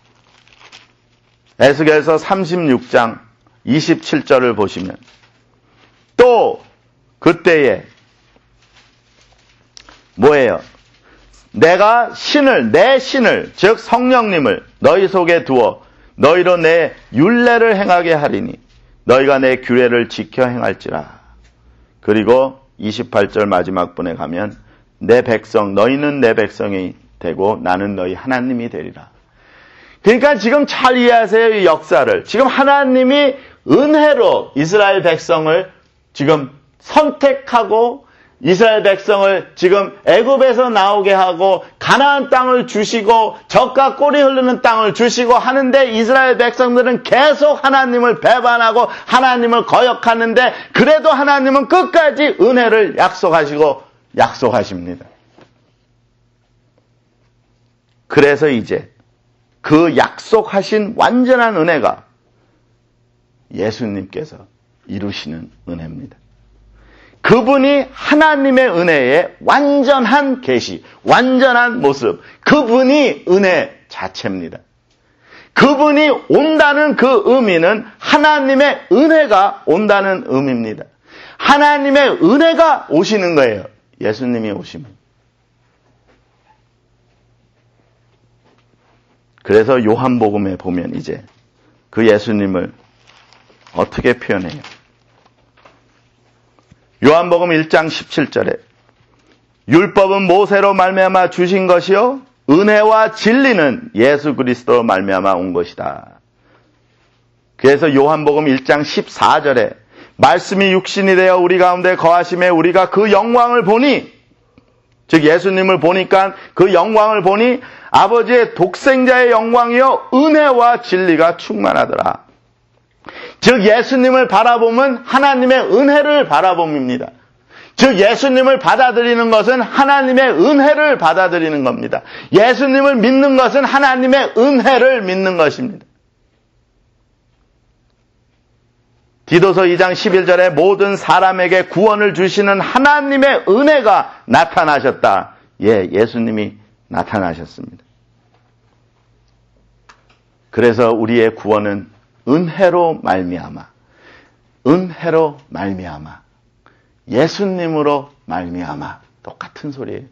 S1: 에스겔서 삼십육 장 이십칠 절을 보시면 또 그때에 뭐예요? 내가 신을 내 신을 즉 성령님을 너희 속에 두어 너희로 내 율례를 행하게 하리니 너희가 내 규례를 지켜 행할지라. 그리고 이십팔 절 마지막 분에 가면 내 백성 너희는 내 백성이 되고 나는 너희 하나님이 되리라. 그러니까 지금 잘 이해하세요. 이 역사를. 지금 하나님이 은혜로 이스라엘 백성을 지금 선택하고 이스라엘 백성을 지금 애굽에서 나오게 하고 가나안 땅을 주시고 젖과 꿀이 흐르는 땅을 주시고 하는데 이스라엘 백성들은 계속 하나님을 배반하고 하나님을 거역하는데 그래도 하나님은 끝까지 은혜를 약속하시고 약속하십니다. 그래서 이제 그 약속하신 완전한 은혜가 예수님께서 이루시는 은혜입니다. 그분이 하나님의 은혜의 완전한 계시, 완전한 모습, 그분이 은혜 자체입니다. 그분이 온다는 그 의미는 하나님의 은혜가 온다는 의미입니다. 하나님의 은혜가 오시는 거예요. 예수님이 오시면. 그래서 요한복음에 보면 이제 그 예수님을 어떻게 표현해요? 요한복음 일 장 십칠 절에 율법은 모세로 말미암아 주신 것이요 은혜와 진리는 예수 그리스도로 말미암아 온 것이다. 그래서 요한복음 일 장 십사 절에 말씀이 육신이 되어 우리 가운데 거하심에 우리가 그 영광을 보니, 즉 예수님을 보니까 그 영광을 보니 아버지의 독생자의 영광이요 은혜와 진리가 충만하더라. 즉 예수님을 바라보면 하나님의 은혜를 바라봅니다. 즉 예수님을 받아들이는 것은 하나님의 은혜를 받아들이는 겁니다. 예수님을 믿는 것은 하나님의 은혜를 믿는 것입니다. 디도서 이 장 십일 절에 모든 사람에게 구원을 주시는 하나님의 은혜가 나타나셨다. 예, 예수님이 나타나셨습니다. 그래서 우리의 구원은 은혜로 말미암아, 은혜로 말미암아, 예수님으로 말미암아, 똑같은 소리예요.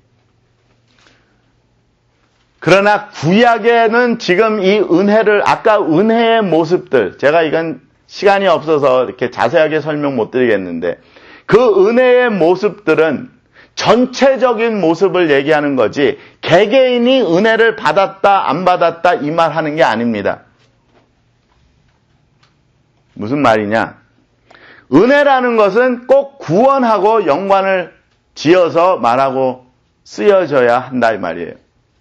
S1: 그러나 구약에는 지금 이 은혜를, 아까 은혜의 모습들, 제가 이건 시간이 없어서 이렇게 자세하게 설명 못 드리겠는데, 그 은혜의 모습들은 전체적인 모습을 얘기하는 거지, 개개인이 은혜를 받았다 안 받았다 이 말 하는 게 아닙니다. 무슨 말이냐? 은혜라는 것은 꼭 구원하고 연관을 지어서 말하고 쓰여져야 한다 이 말이에요.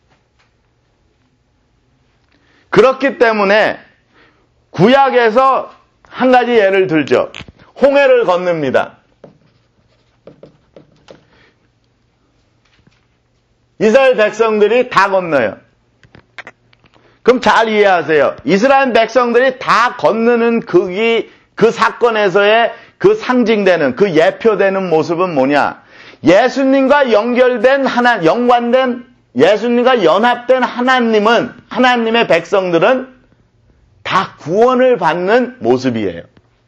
S1: 그렇기 때문에 구약에서 한 가지 예를 들죠. 홍해를 건넙니다. 이스라엘 백성들이 다 건너요. 그럼 잘 이해하세요. 이스라엘 백성들이 다 건너는 그기, 그 사건에서의 그 상징되는, 그 예표되는 모습은 뭐냐? 예수님과 연결된 하나, 연관된, 예수님과 연합된 하나님은, 하나님의 백성들은 다 구원을 받는 모습이에요.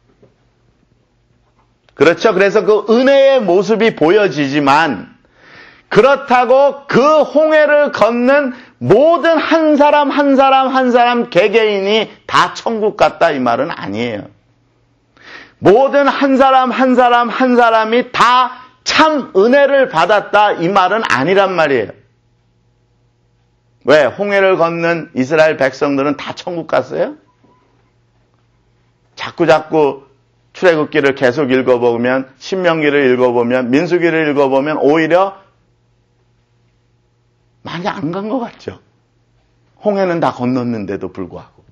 S1: 그렇죠? 그래서 그 은혜의 모습이 보여지지만, 그렇다고 그 홍해를 걷는 모든 한 사람 한 사람 한 사람 개개인이 다 천국 갔다 이 말은 아니에요. 모든 한 사람 한 사람 한 사람이 다 참 은혜를 받았다 이 말은 아니란 말이에요. 왜? 홍해를 걷는 이스라엘 백성들은 다 천국 갔어요? 자꾸 자꾸 출애굽기를 계속 읽어보면, 신명기를 읽어보면, 민수기를 읽어보면 오히려 많이 안 간 것 같죠. 홍해는 다 건넜는데도 불구하고.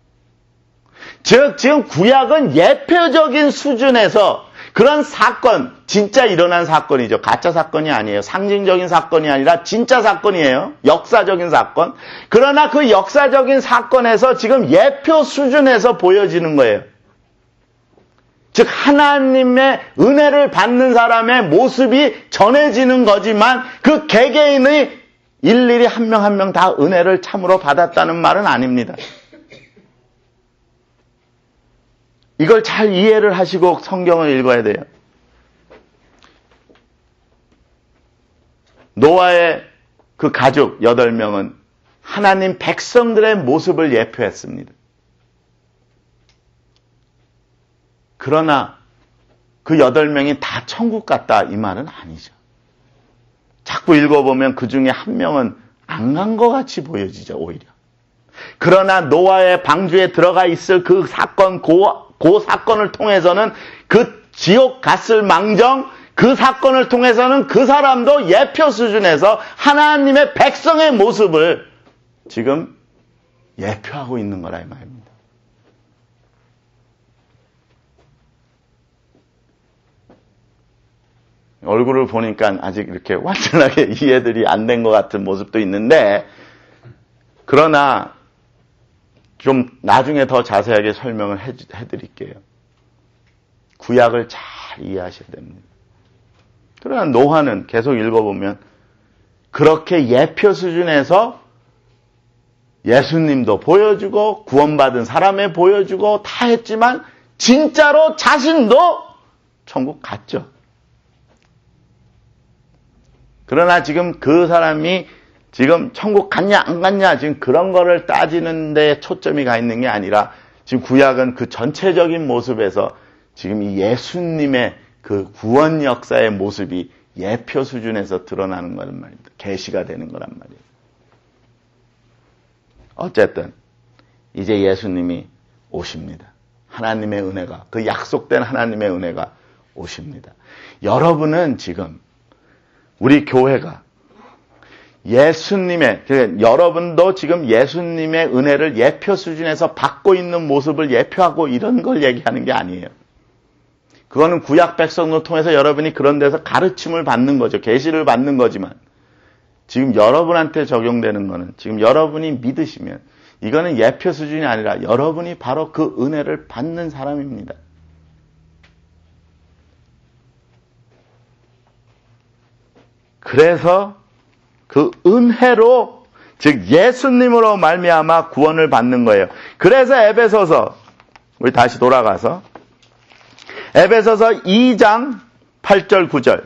S1: 즉 지금 구약은 예표적인 수준에서 그런 사건, 진짜 일어난 사건이죠. 가짜 사건이 아니에요. 상징적인 사건이 아니라 진짜 사건이에요. 역사적인 사건. 그러나 그 역사적인 사건에서 지금 예표 수준에서 보여지는 거예요. 즉 하나님의 은혜를 받는 사람의 모습이 전해지는 거지만 그 개개인의 일일이 한 명 한 명 다 은혜를 참으로 받았다는 말은 아닙니다. 이걸 잘 이해를 하시고 성경을 읽어야 돼요. 노아의 그 가족 여덟 명은 하나님 백성들의 모습을 예표했습니다. 그러나 그 여덟 명이 다 천국 갔다 이 말은 아니죠. 자꾸 읽어보면 그 중에 한 명은 안 간 것 같이 보여지죠, 오히려. 그러나 노아의 방주에 들어가 있을 그 사건, 그, 그 사건을 통해서는 그 지옥 갔을 망정, 그 사건을 통해서는 그 사람도 예표 수준에서 하나님의 백성의 모습을 지금 예표하고 있는 거라 이 말입니다. 얼굴을 보니까 아직 이렇게 완전하게 이해들이 안 된 것 같은 모습도 있는데, 그러나 좀 나중에 더 자세하게 설명을 해, 해드릴게요. 구약을 잘 이해하셔야 됩니다. 그러나 노아는 계속 읽어보면 그렇게 예표 수준에서 예수님도 보여주고 구원받은 사람에 보여주고 다 했지만 진짜로 자신도 천국 갔죠. 그러나 지금 그 사람이 지금 천국 갔냐 안 갔냐 지금 그런 거를 따지는 데 초점이 가 있는 게 아니라 지금 구약은 그 전체적인 모습에서 지금 이 예수님의 그 구원 역사의 모습이 예표 수준에서 드러나는 거란 말입니다. 계시가 되는 거란 말이에요. 어쨌든 이제 예수님이 오십니다. 하나님의 은혜가, 그 약속된 하나님의 은혜가 오십니다. 여러분은 지금 우리 교회가 예수님의, 여러분도 지금 예수님의 은혜를 예표 수준에서 받고 있는 모습을 예표하고 이런 걸 얘기하는 게 아니에요. 그거는 구약 백성을 통해서 여러분이 그런 데서 가르침을 받는 거죠. 계시를 받는 거지만 지금 여러분한테 적용되는 거는 지금 여러분이 믿으시면 이거는 예표 수준이 아니라 여러분이 바로 그 은혜를 받는 사람입니다. 그래서 그 은혜로 즉 예수님으로 말미암아 구원을 받는 거예요. 그래서 에베소서 우리 다시 돌아가서 에베소서 이 장 팔 절 구 절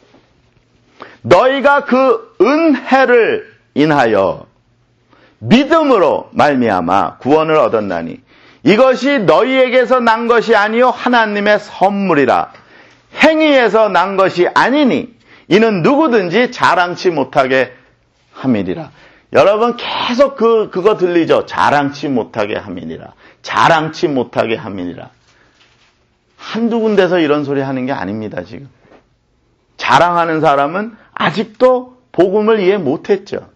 S1: 너희가 그 은혜를 인하여 믿음으로 말미암아 구원을 얻었나니 이것이 너희에게서 난 것이 아니요 하나님의 선물이라 행위에서 난 것이 아니니 이는 누구든지 자랑치 못하게 함이니라. 여러분 계속 그 그거 들리죠? 자랑치 못하게 함이니라. 자랑치 못하게 함이니라. 한두 군데서 이런 소리 하는 게 아닙니다, 지금. 자랑하는 사람은 아직도 복음을 이해 못했죠.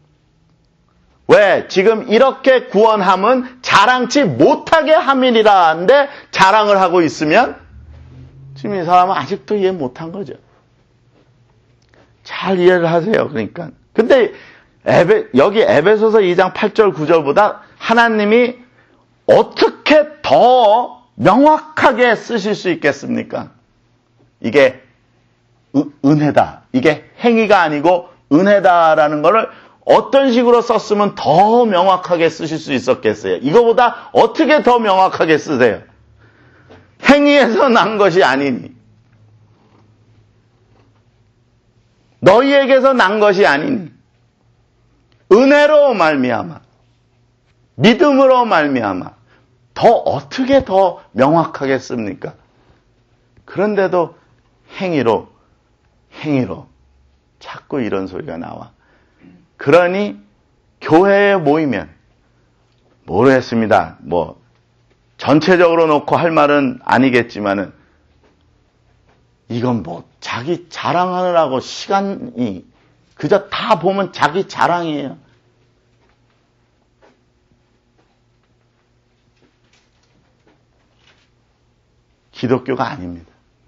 S1: 왜? 지금 이렇게 구원함은 자랑치 못하게 함이니라 하는데 자랑을 하고 있으면 지금 이 사람은 아직도 이해 못한 거죠. 잘 이해를 하세요. 그러니까. 근데 에베, 여기 에베소서 이 장 팔 절 구 절보다 하나님이 어떻게 더 명확하게 쓰실 수 있겠습니까? 이게 은, 은혜다. 이게 행위가 아니고 은혜다라는 거를 어떤 식으로 썼으면 더 명확하게 쓰실 수 있었겠어요? 이거보다 어떻게 더 명확하게 쓰세요? 행위에서 난 것이 아니니 너희에게서 난 것이 아니니 은혜로 말미암아 믿음으로 말미암아 더 어떻게 더 명확하게 씁니까? 그런데도 행위로 행위로 자꾸 이런 소리가 나와. 그러니 교회에 모이면 모르겠습니다. 뭐 전체적으로 놓고 할 말은 아니겠지만은 이건 뭐 자기 자랑하느라고 시간이 그저 다 보면 자기 자랑이에요. 기독교가 아닙니다.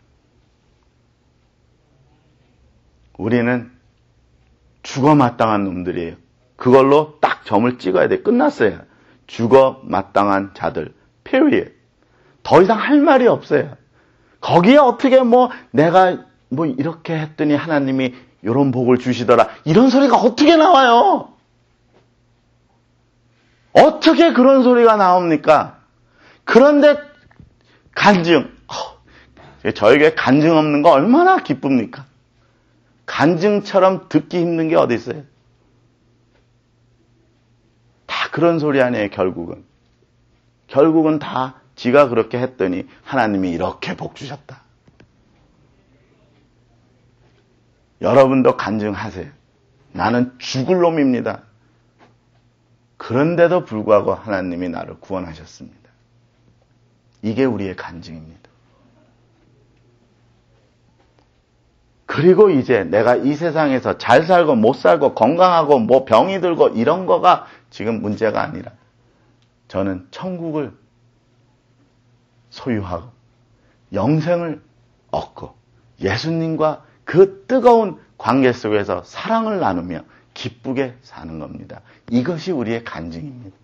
S1: 우리는 죽어 마땅한 놈들이에요. 그걸로 딱 점을 찍어야 돼. 끝났어요. 죽어 마땅한 자들. period. 더 이상 할 말이 없어요. 거기에 어떻게 뭐 내가 뭐 이렇게 했더니 하나님이 이런 복을 주시더라. 이런 소리가 어떻게 나와요? 어떻게 그런 소리가 나옵니까? 그런데 간증. 어, 저에게 간증 없는 거 얼마나 기쁩니까? 간증처럼 듣기 힘든 게 어디 있어요? 다 그런 소리 아니에요, 결국은. 결국은 다 지가 그렇게 했더니 하나님이 이렇게 복 주셨다. 여러분도 간증하세요. 나는 죽을 놈입니다. 그런데도 불구하고 하나님이 나를 구원하셨습니다. 이게 우리의 간증입니다. 그리고 이제 내가 이 세상에서 잘 살고 못 살고 건강하고 뭐 병이 들고 이런 거가 지금 문제가 아니라 저는 천국을 소유하고 영생을 얻고 예수님과 그 뜨거운 관계 속에서 사랑을 나누며 기쁘게 사는 겁니다. 이것이 우리의 간증입니다.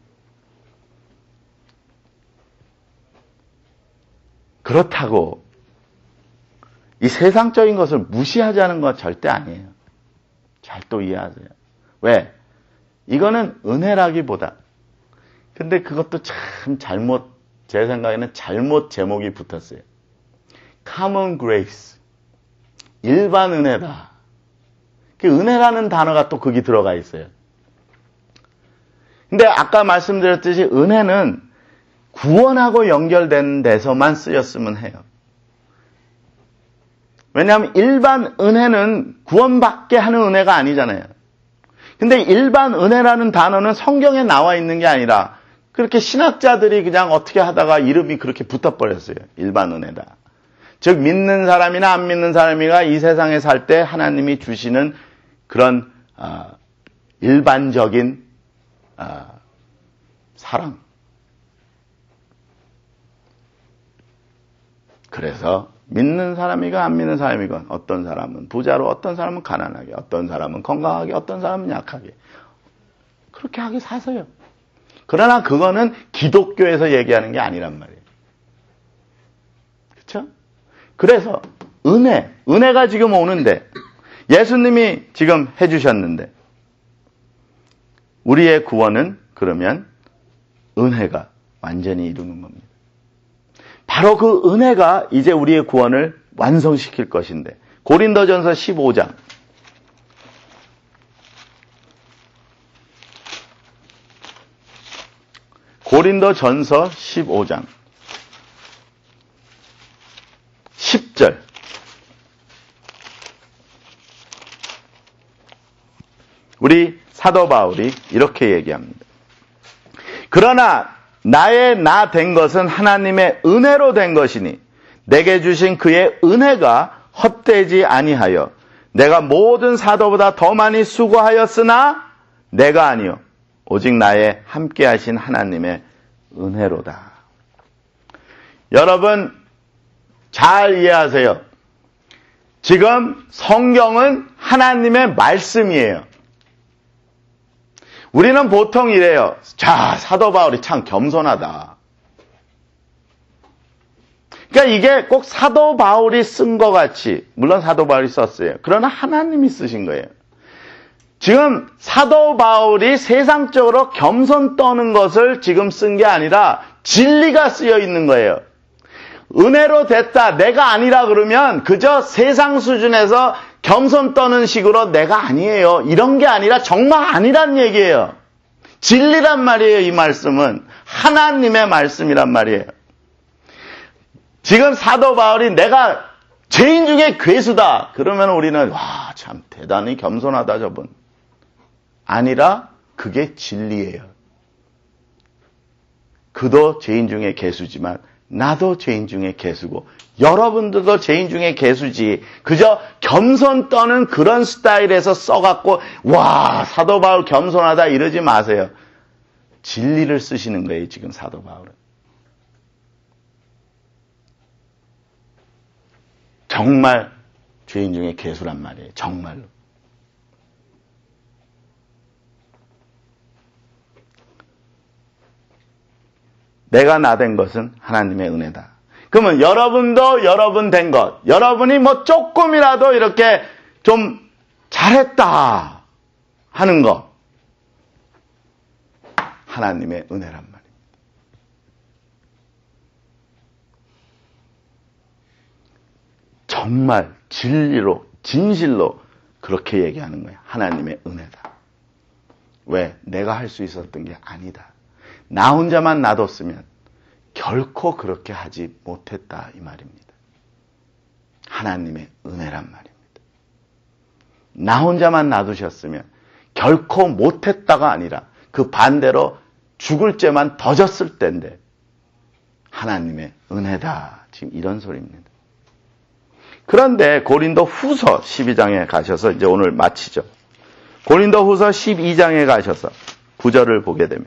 S1: 그렇다고 이 세상적인 것을 무시하자는 건 절대 아니에요. 잘 또 이해하세요. 왜? 이거는 은혜라기보다. 근데 그것도 참 잘못, 제 생각에는 잘못 제목이 붙었어요. Common Grace. 일반 은혜다. 그 은혜라는 단어가 또 거기 들어가 있어요. 근데 아까 말씀드렸듯이 은혜는 구원하고 연결된 데서만 쓰였으면 해요. 왜냐하면 일반 은혜는 구원받게 하는 은혜가 아니잖아요. 근데 일반 은혜라는 단어는 성경에 나와 있는 게 아니라 그렇게 신학자들이 그냥 어떻게 하다가 이름이 그렇게 붙어버렸어요. 일반 은혜다. 즉 믿는 사람이나 안 믿는 사람이가 이 세상에 살 때 하나님이 주시는 그런 어, 일반적인 어, 사랑. 그래서 믿는 사람이건 안 믿는 사람이건 어떤 사람은 부자로 어떤 사람은 가난하게 어떤 사람은 건강하게 어떤 사람은 약하게 그렇게 하게 사서요. 그러나 그거는 기독교에서 얘기하는 게 아니란 말이에요. 그렇죠? 그래서 은혜, 은혜가 지금 오는데 예수님이 지금 해주셨는데 우리의 구원은 그러면 은혜가 완전히 이루는 겁니다. 바로 그 은혜가 이제 우리의 구원을 완성시킬 것인데 고린도전서 십오 장 고린도전서 십오 장 십 절 우리 사도 바울이 이렇게 얘기합니다. 그러나 나의 나 된 것은 하나님의 은혜로 된 것이니 내게 주신 그의 은혜가 헛되지 아니하여 내가 모든 사도보다 더 많이 수고하였으나 내가 아니요 오직 나의 함께 하신 하나님의 은혜로다. 여러분 잘 이해하세요. 지금 성경은 하나님의 말씀이에요. 우리는 보통 이래요. 자, 사도 바울이 참 겸손하다. 그러니까 이게 꼭 사도 바울이 쓴 것 같이, 물론 사도 바울이 썼어요. 그러나 하나님이 쓰신 거예요. 지금 사도 바울이 세상적으로 겸손 떠는 것을 지금 쓴 게 아니라 진리가 쓰여 있는 거예요. 은혜로 됐다, 내가 아니라 그러면 그저 세상 수준에서 겸손 떠는 식으로 내가 아니에요. 이런 게 아니라 정말 아니란 얘기예요. 진리란 말이에요. 이 말씀은 하나님의 말씀이란 말이에요. 지금 사도 바울이 내가 죄인 중에 괴수다. 그러면 우리는 와, 참 대단히 겸손하다 저분. 아니라 그게 진리예요. 그도 죄인 중에 괴수지만 나도 죄인 중에 괴수고 여러분들도 죄인 중에 괴수지. 그저 겸손 떠는 그런 스타일에서 써갖고 와 사도 바울 겸손하다 이러지 마세요. 진리를 쓰시는 거예요. 지금 사도 바울은. 정말 죄인 중에 괴수란 말이에요. 정말로. 내가 나 된 것은 하나님의 은혜다. 그러면 여러분도 여러분 된 것, 여러분이 뭐 조금이라도 이렇게 좀 잘했다 하는 거, 하나님의 은혜란 말입니다. 정말 진리로, 진실로 그렇게 얘기하는 거예요. 하나님의 은혜다. 왜? 내가 할 수 있었던 게 아니다. 나 혼자만 놔뒀으면 결코 그렇게 하지 못했다 이 말입니다. 하나님의 은혜란 말입니다. 나 혼자만 놔두셨으면 결코 못했다가 아니라 그 반대로 죽을 죄만 더 졌을 때인데 하나님의 은혜다. 지금 이런 소리입니다. 그런데 고린도 후서 십이 장에 가셔서 이제 오늘 마치죠. 고린도 후서 십이 장에 가셔서 구 절을 보게 되면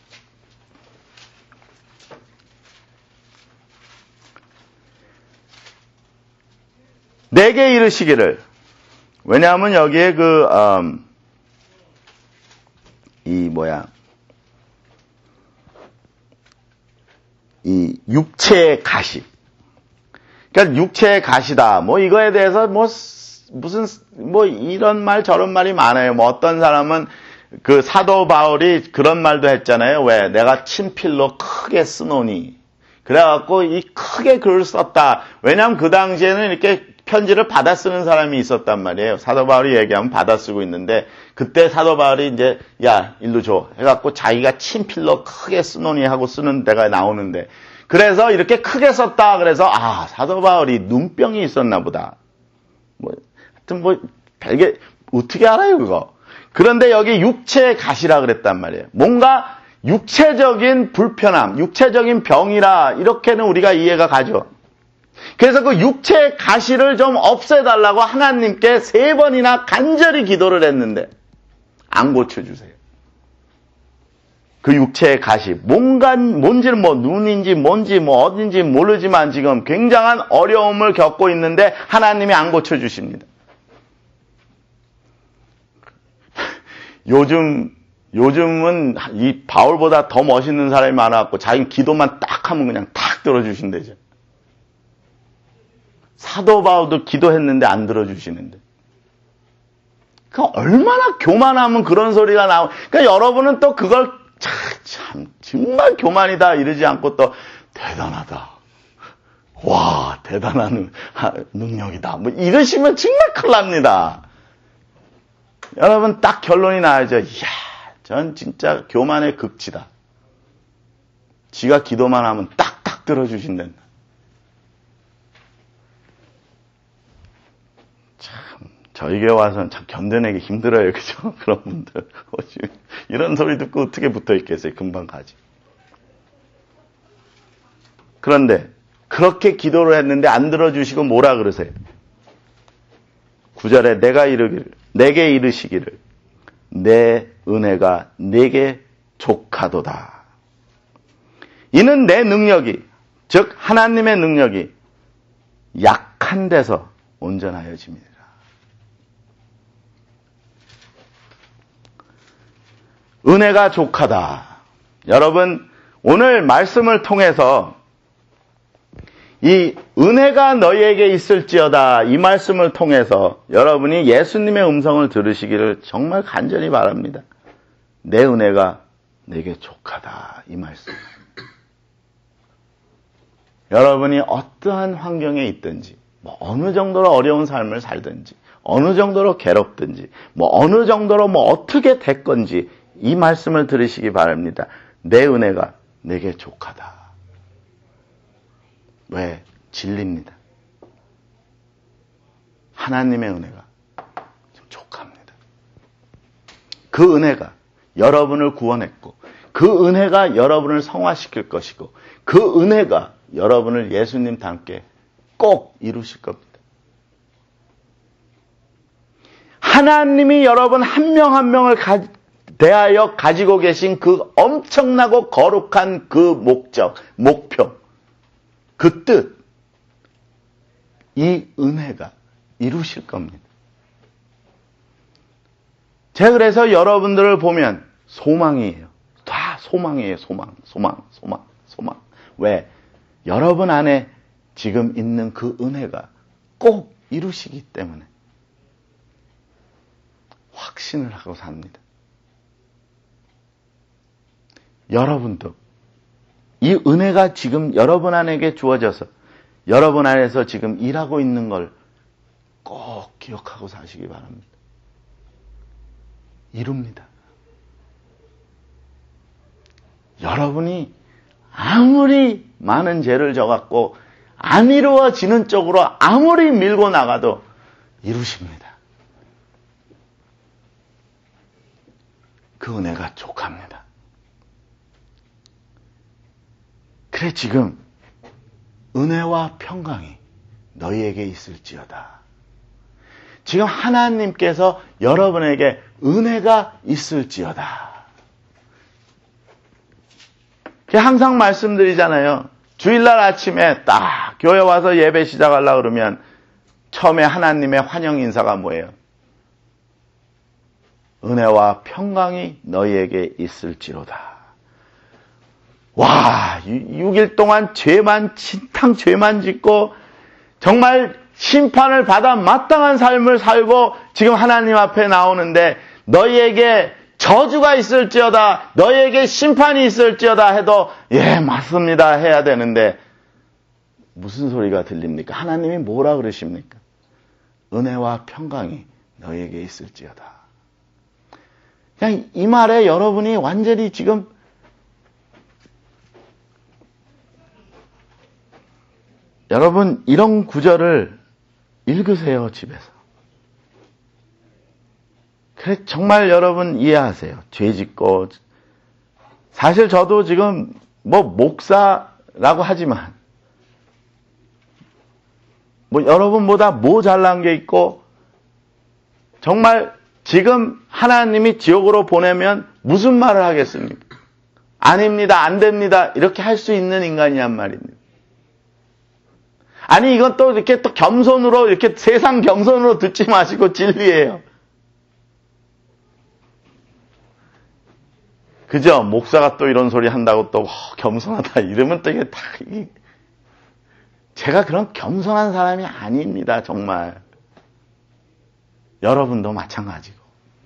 S1: 내게 이르시기를, 왜냐하면 여기에 그, 음, 이 뭐야, 이 육체의 가시. 그러니까 육체의 가시다. 뭐 이거에 대해서 뭐 무슨 뭐 이런 말 저런 말이 많아요. 뭐 어떤 사람은 그 사도 바울이 그런 말도 했잖아요. 왜? 내가 친필로 크게 쓰노니. 그래갖고 이 크게 글을 썼다. 왜냐하면 그 당시에는 이렇게 편지를 받아 쓰는 사람이 있었단 말이에요. 사도 바울이 얘기하면 받아 쓰고 있는데 그때 사도 바울이 이제 야 일로 줘 해갖고 자기가 친필로 크게 쓰노니 하고 쓰는 데가 나오는데 그래서 이렇게 크게 썼다. 그래서 아 사도 바울이 눈병이 있었나 보다. 뭐 하여튼 뭐 별게 어떻게 알아요 그거. 그런데 여기 육체의 가시라 그랬단 말이에요. 뭔가 육체적인 불편함, 육체적인 병이라 이렇게는 우리가 이해가 가죠. 그래서 그 육체의 가시를 좀 없애달라고 하나님께 세 번이나 간절히 기도를 했는데 안 고쳐주세요. 그 육체의 가시, 뭔가, 뭔지는 뭐 눈인지 뭔지 뭐 어딘지 모르지만 지금 굉장한 어려움을 겪고 있는데 하나님이 안 고쳐주십니다. 요즘, 요즘은 이 바울보다 더 멋있는 사람이 많아갖고 자기 기도만 딱 하면 그냥 탁 들어주신대죠. 사도 바울도 기도했는데 안 들어주시는데. 그 얼마나 교만하면 그런 소리가 나오. 그러니까 여러분은 또 그걸 참, 참 정말 교만이다 이러지 않고 또 대단하다. 와 대단한 능력이다. 뭐 이러시면 정말 큰일 납니다. 여러분 딱 결론이 나야죠. 이야, 전 진짜 교만의 극치다. 지가 기도만 하면 딱딱 들어주신단다. 저희 교회 와서는 참 견뎌내기 힘들어요. 그죠? 그런 분들. 이런 소리 듣고 어떻게 붙어 있겠어요? 금방 가지. 그런데, 그렇게 기도를 했는데 안 들어주시고 뭐라 그러세요? 구 절에 내가 이르기를, 내게 이르시기를, 내 은혜가 내게 족하도다. 이는 내 능력이, 즉, 하나님의 능력이 약한 데서 온전하여집니다. 은혜가 족하다. 여러분 오늘 말씀을 통해서 이 은혜가 너희에게 있을지어다 이 말씀을 통해서 여러분이 예수님의 음성을 들으시기를 정말 간절히 바랍니다. 내 은혜가 내게 족하다 이 말씀. 여러분이 어떠한 환경에 있든지 뭐 어느 정도로 어려운 삶을 살든지 어느 정도로 괴롭든지 뭐 어느 정도로 뭐 어떻게 됐건지 이 말씀을 들으시기 바랍니다. 내 은혜가 내게 족하다. 왜? 진리입니다. 하나님의 은혜가 족합니다. 그 은혜가 여러분을 구원했고 그 은혜가 여러분을 성화시킬 것이고 그 은혜가 여러분을 예수님 닮게 꼭 이루실 겁니다. 하나님이 여러분 한 명 한 명을 가, 대하여 가지고 계신 그 엄청나고 거룩한 그 목적, 목표, 그 뜻, 이 은혜가 이루실 겁니다. 제가 그래서 여러분들을 보면 소망이에요. 다 소망이에요. 소망, 소망, 소망, 소망. 왜? 여러분 안에 지금 있는 그 은혜가 꼭 이루시기 때문에 확신을 하고 삽니다. 여러분도 이 은혜가 지금 여러분 안에게 주어져서 여러분 안에서 지금 일하고 있는 걸 꼭 기억하고 사시기 바랍니다. 이룹니다. 여러분이 아무리 많은 죄를 져갖고 안 이루어지는 쪽으로 아무리 밀고 나가도 이루십니다. 그 은혜가 족합니다. 그래 지금 은혜와 평강이 너희에게 있을지어다. 지금 하나님께서 여러분에게 은혜가 있을지어다. 항상 말씀드리잖아요. 주일날 아침에 딱 교회 와서 예배 시작하려고 그러면 처음에 하나님의 환영 인사가 뭐예요? 은혜와 평강이 너희에게 있을지로다. 와, 육 일 동안 죄만, 진탕 죄만 짓고 정말 심판을 받아 마땅한 삶을 살고 지금 하나님 앞에 나오는데 너희에게 저주가 있을지어다, 너희에게 심판이 있을지어다 해도 예 맞습니다 해야 되는데 무슨 소리가 들립니까? 하나님이 뭐라 그러십니까? 은혜와 평강이 너희에게 있을지어다. 그냥 이 말에 여러분이 완전히 지금 여러분 이런 구절을 읽으세요, 집에서. 그래 정말 여러분 이해하세요. 죄 짓고 사실 저도 지금 뭐 목사라고 하지만 뭐 여러분보다 뭐 잘난 게 있고 정말 지금 하나님이 지옥으로 보내면 무슨 말을 하겠습니까? 아닙니다, 안 됩니다 이렇게 할 수 있는 인간이란 말입니다. 아니 이건 또 이렇게 또 겸손으로 이렇게 세상 겸손으로 듣지 마시고 진리예요. 그죠? 목사가 또 이런 소리 한다고 또 어, 겸손하다 이러면 또 이게 다 이게 제가 그런 겸손한 사람이 아닙니다. 정말. 여러분도 마찬가지고.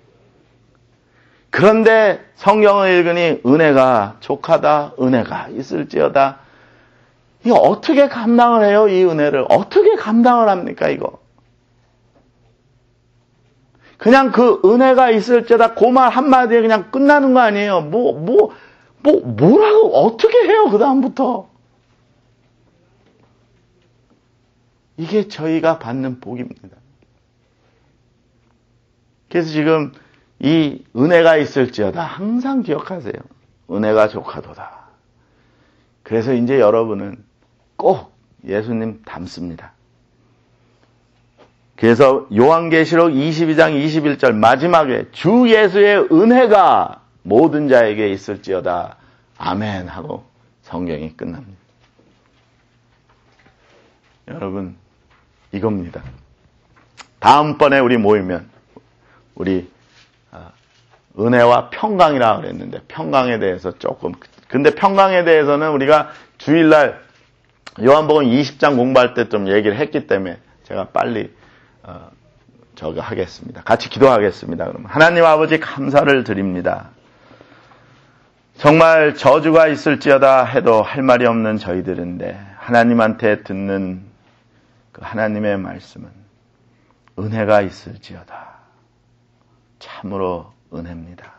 S1: 그런데 성경을 읽으니 은혜가 족하다, 은혜가 있을지어다. 이거 어떻게 감당을 해요? 이 은혜를. 어떻게 감당을 합니까? 이거. 그냥 그 은혜가 있을지어다 그 말 한마디에 그냥 끝나는 거 아니에요. 뭐, 뭐, 뭐, 뭐라고 어떻게 해요? 그 다음부터. 이게 저희가 받는 복입니다. 그래서 지금 이 은혜가 있을지어다 항상 기억하세요. 은혜가 족하도다. 그래서 이제 여러분은 꼭 예수님 닮습니다. 그래서 요한계시록 이십이 장 이십일 절 마지막에 주 예수의 은혜가 모든 자에게 있을지어다. 아멘 하고 성경이 끝납니다. 여러분 이겁니다. 다음번에 우리 모이면 우리 은혜와 평강이라 그랬는데 평강에 대해서 조금 근데 평강에 대해서는 우리가 주일날 요한복음 이십 장 공부할 때 좀 얘기를 했기 때문에 제가 빨리 어, 저거 하겠습니다. 같이 기도하겠습니다. 그러면 하나님 아버지 감사를 드립니다. 정말 저주가 있을지어다 해도 할 말이 없는 저희들인데 하나님한테 듣는 그 하나님의 말씀은 은혜가 있을지어다. 참으로 은혜입니다.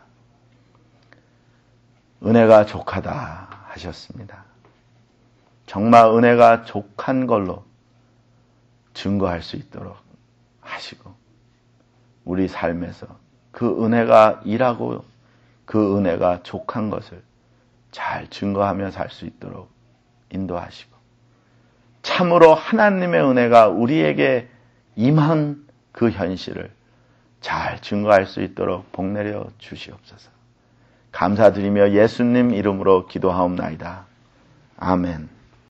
S1: 은혜가 족하다 하셨습니다. 정말 은혜가 족한 걸로 증거할 수 있도록 하시고 우리 삶에서 그 은혜가 일하고 그 은혜가 족한 것을 잘 증거하며 살 수 있도록 인도하시고 참으로 하나님의 은혜가 우리에게 임한 그 현실을 잘 증거할 수 있도록 복내려 주시옵소서. 감사드리며 예수님 이름으로 기도하옵나이다. 아멘.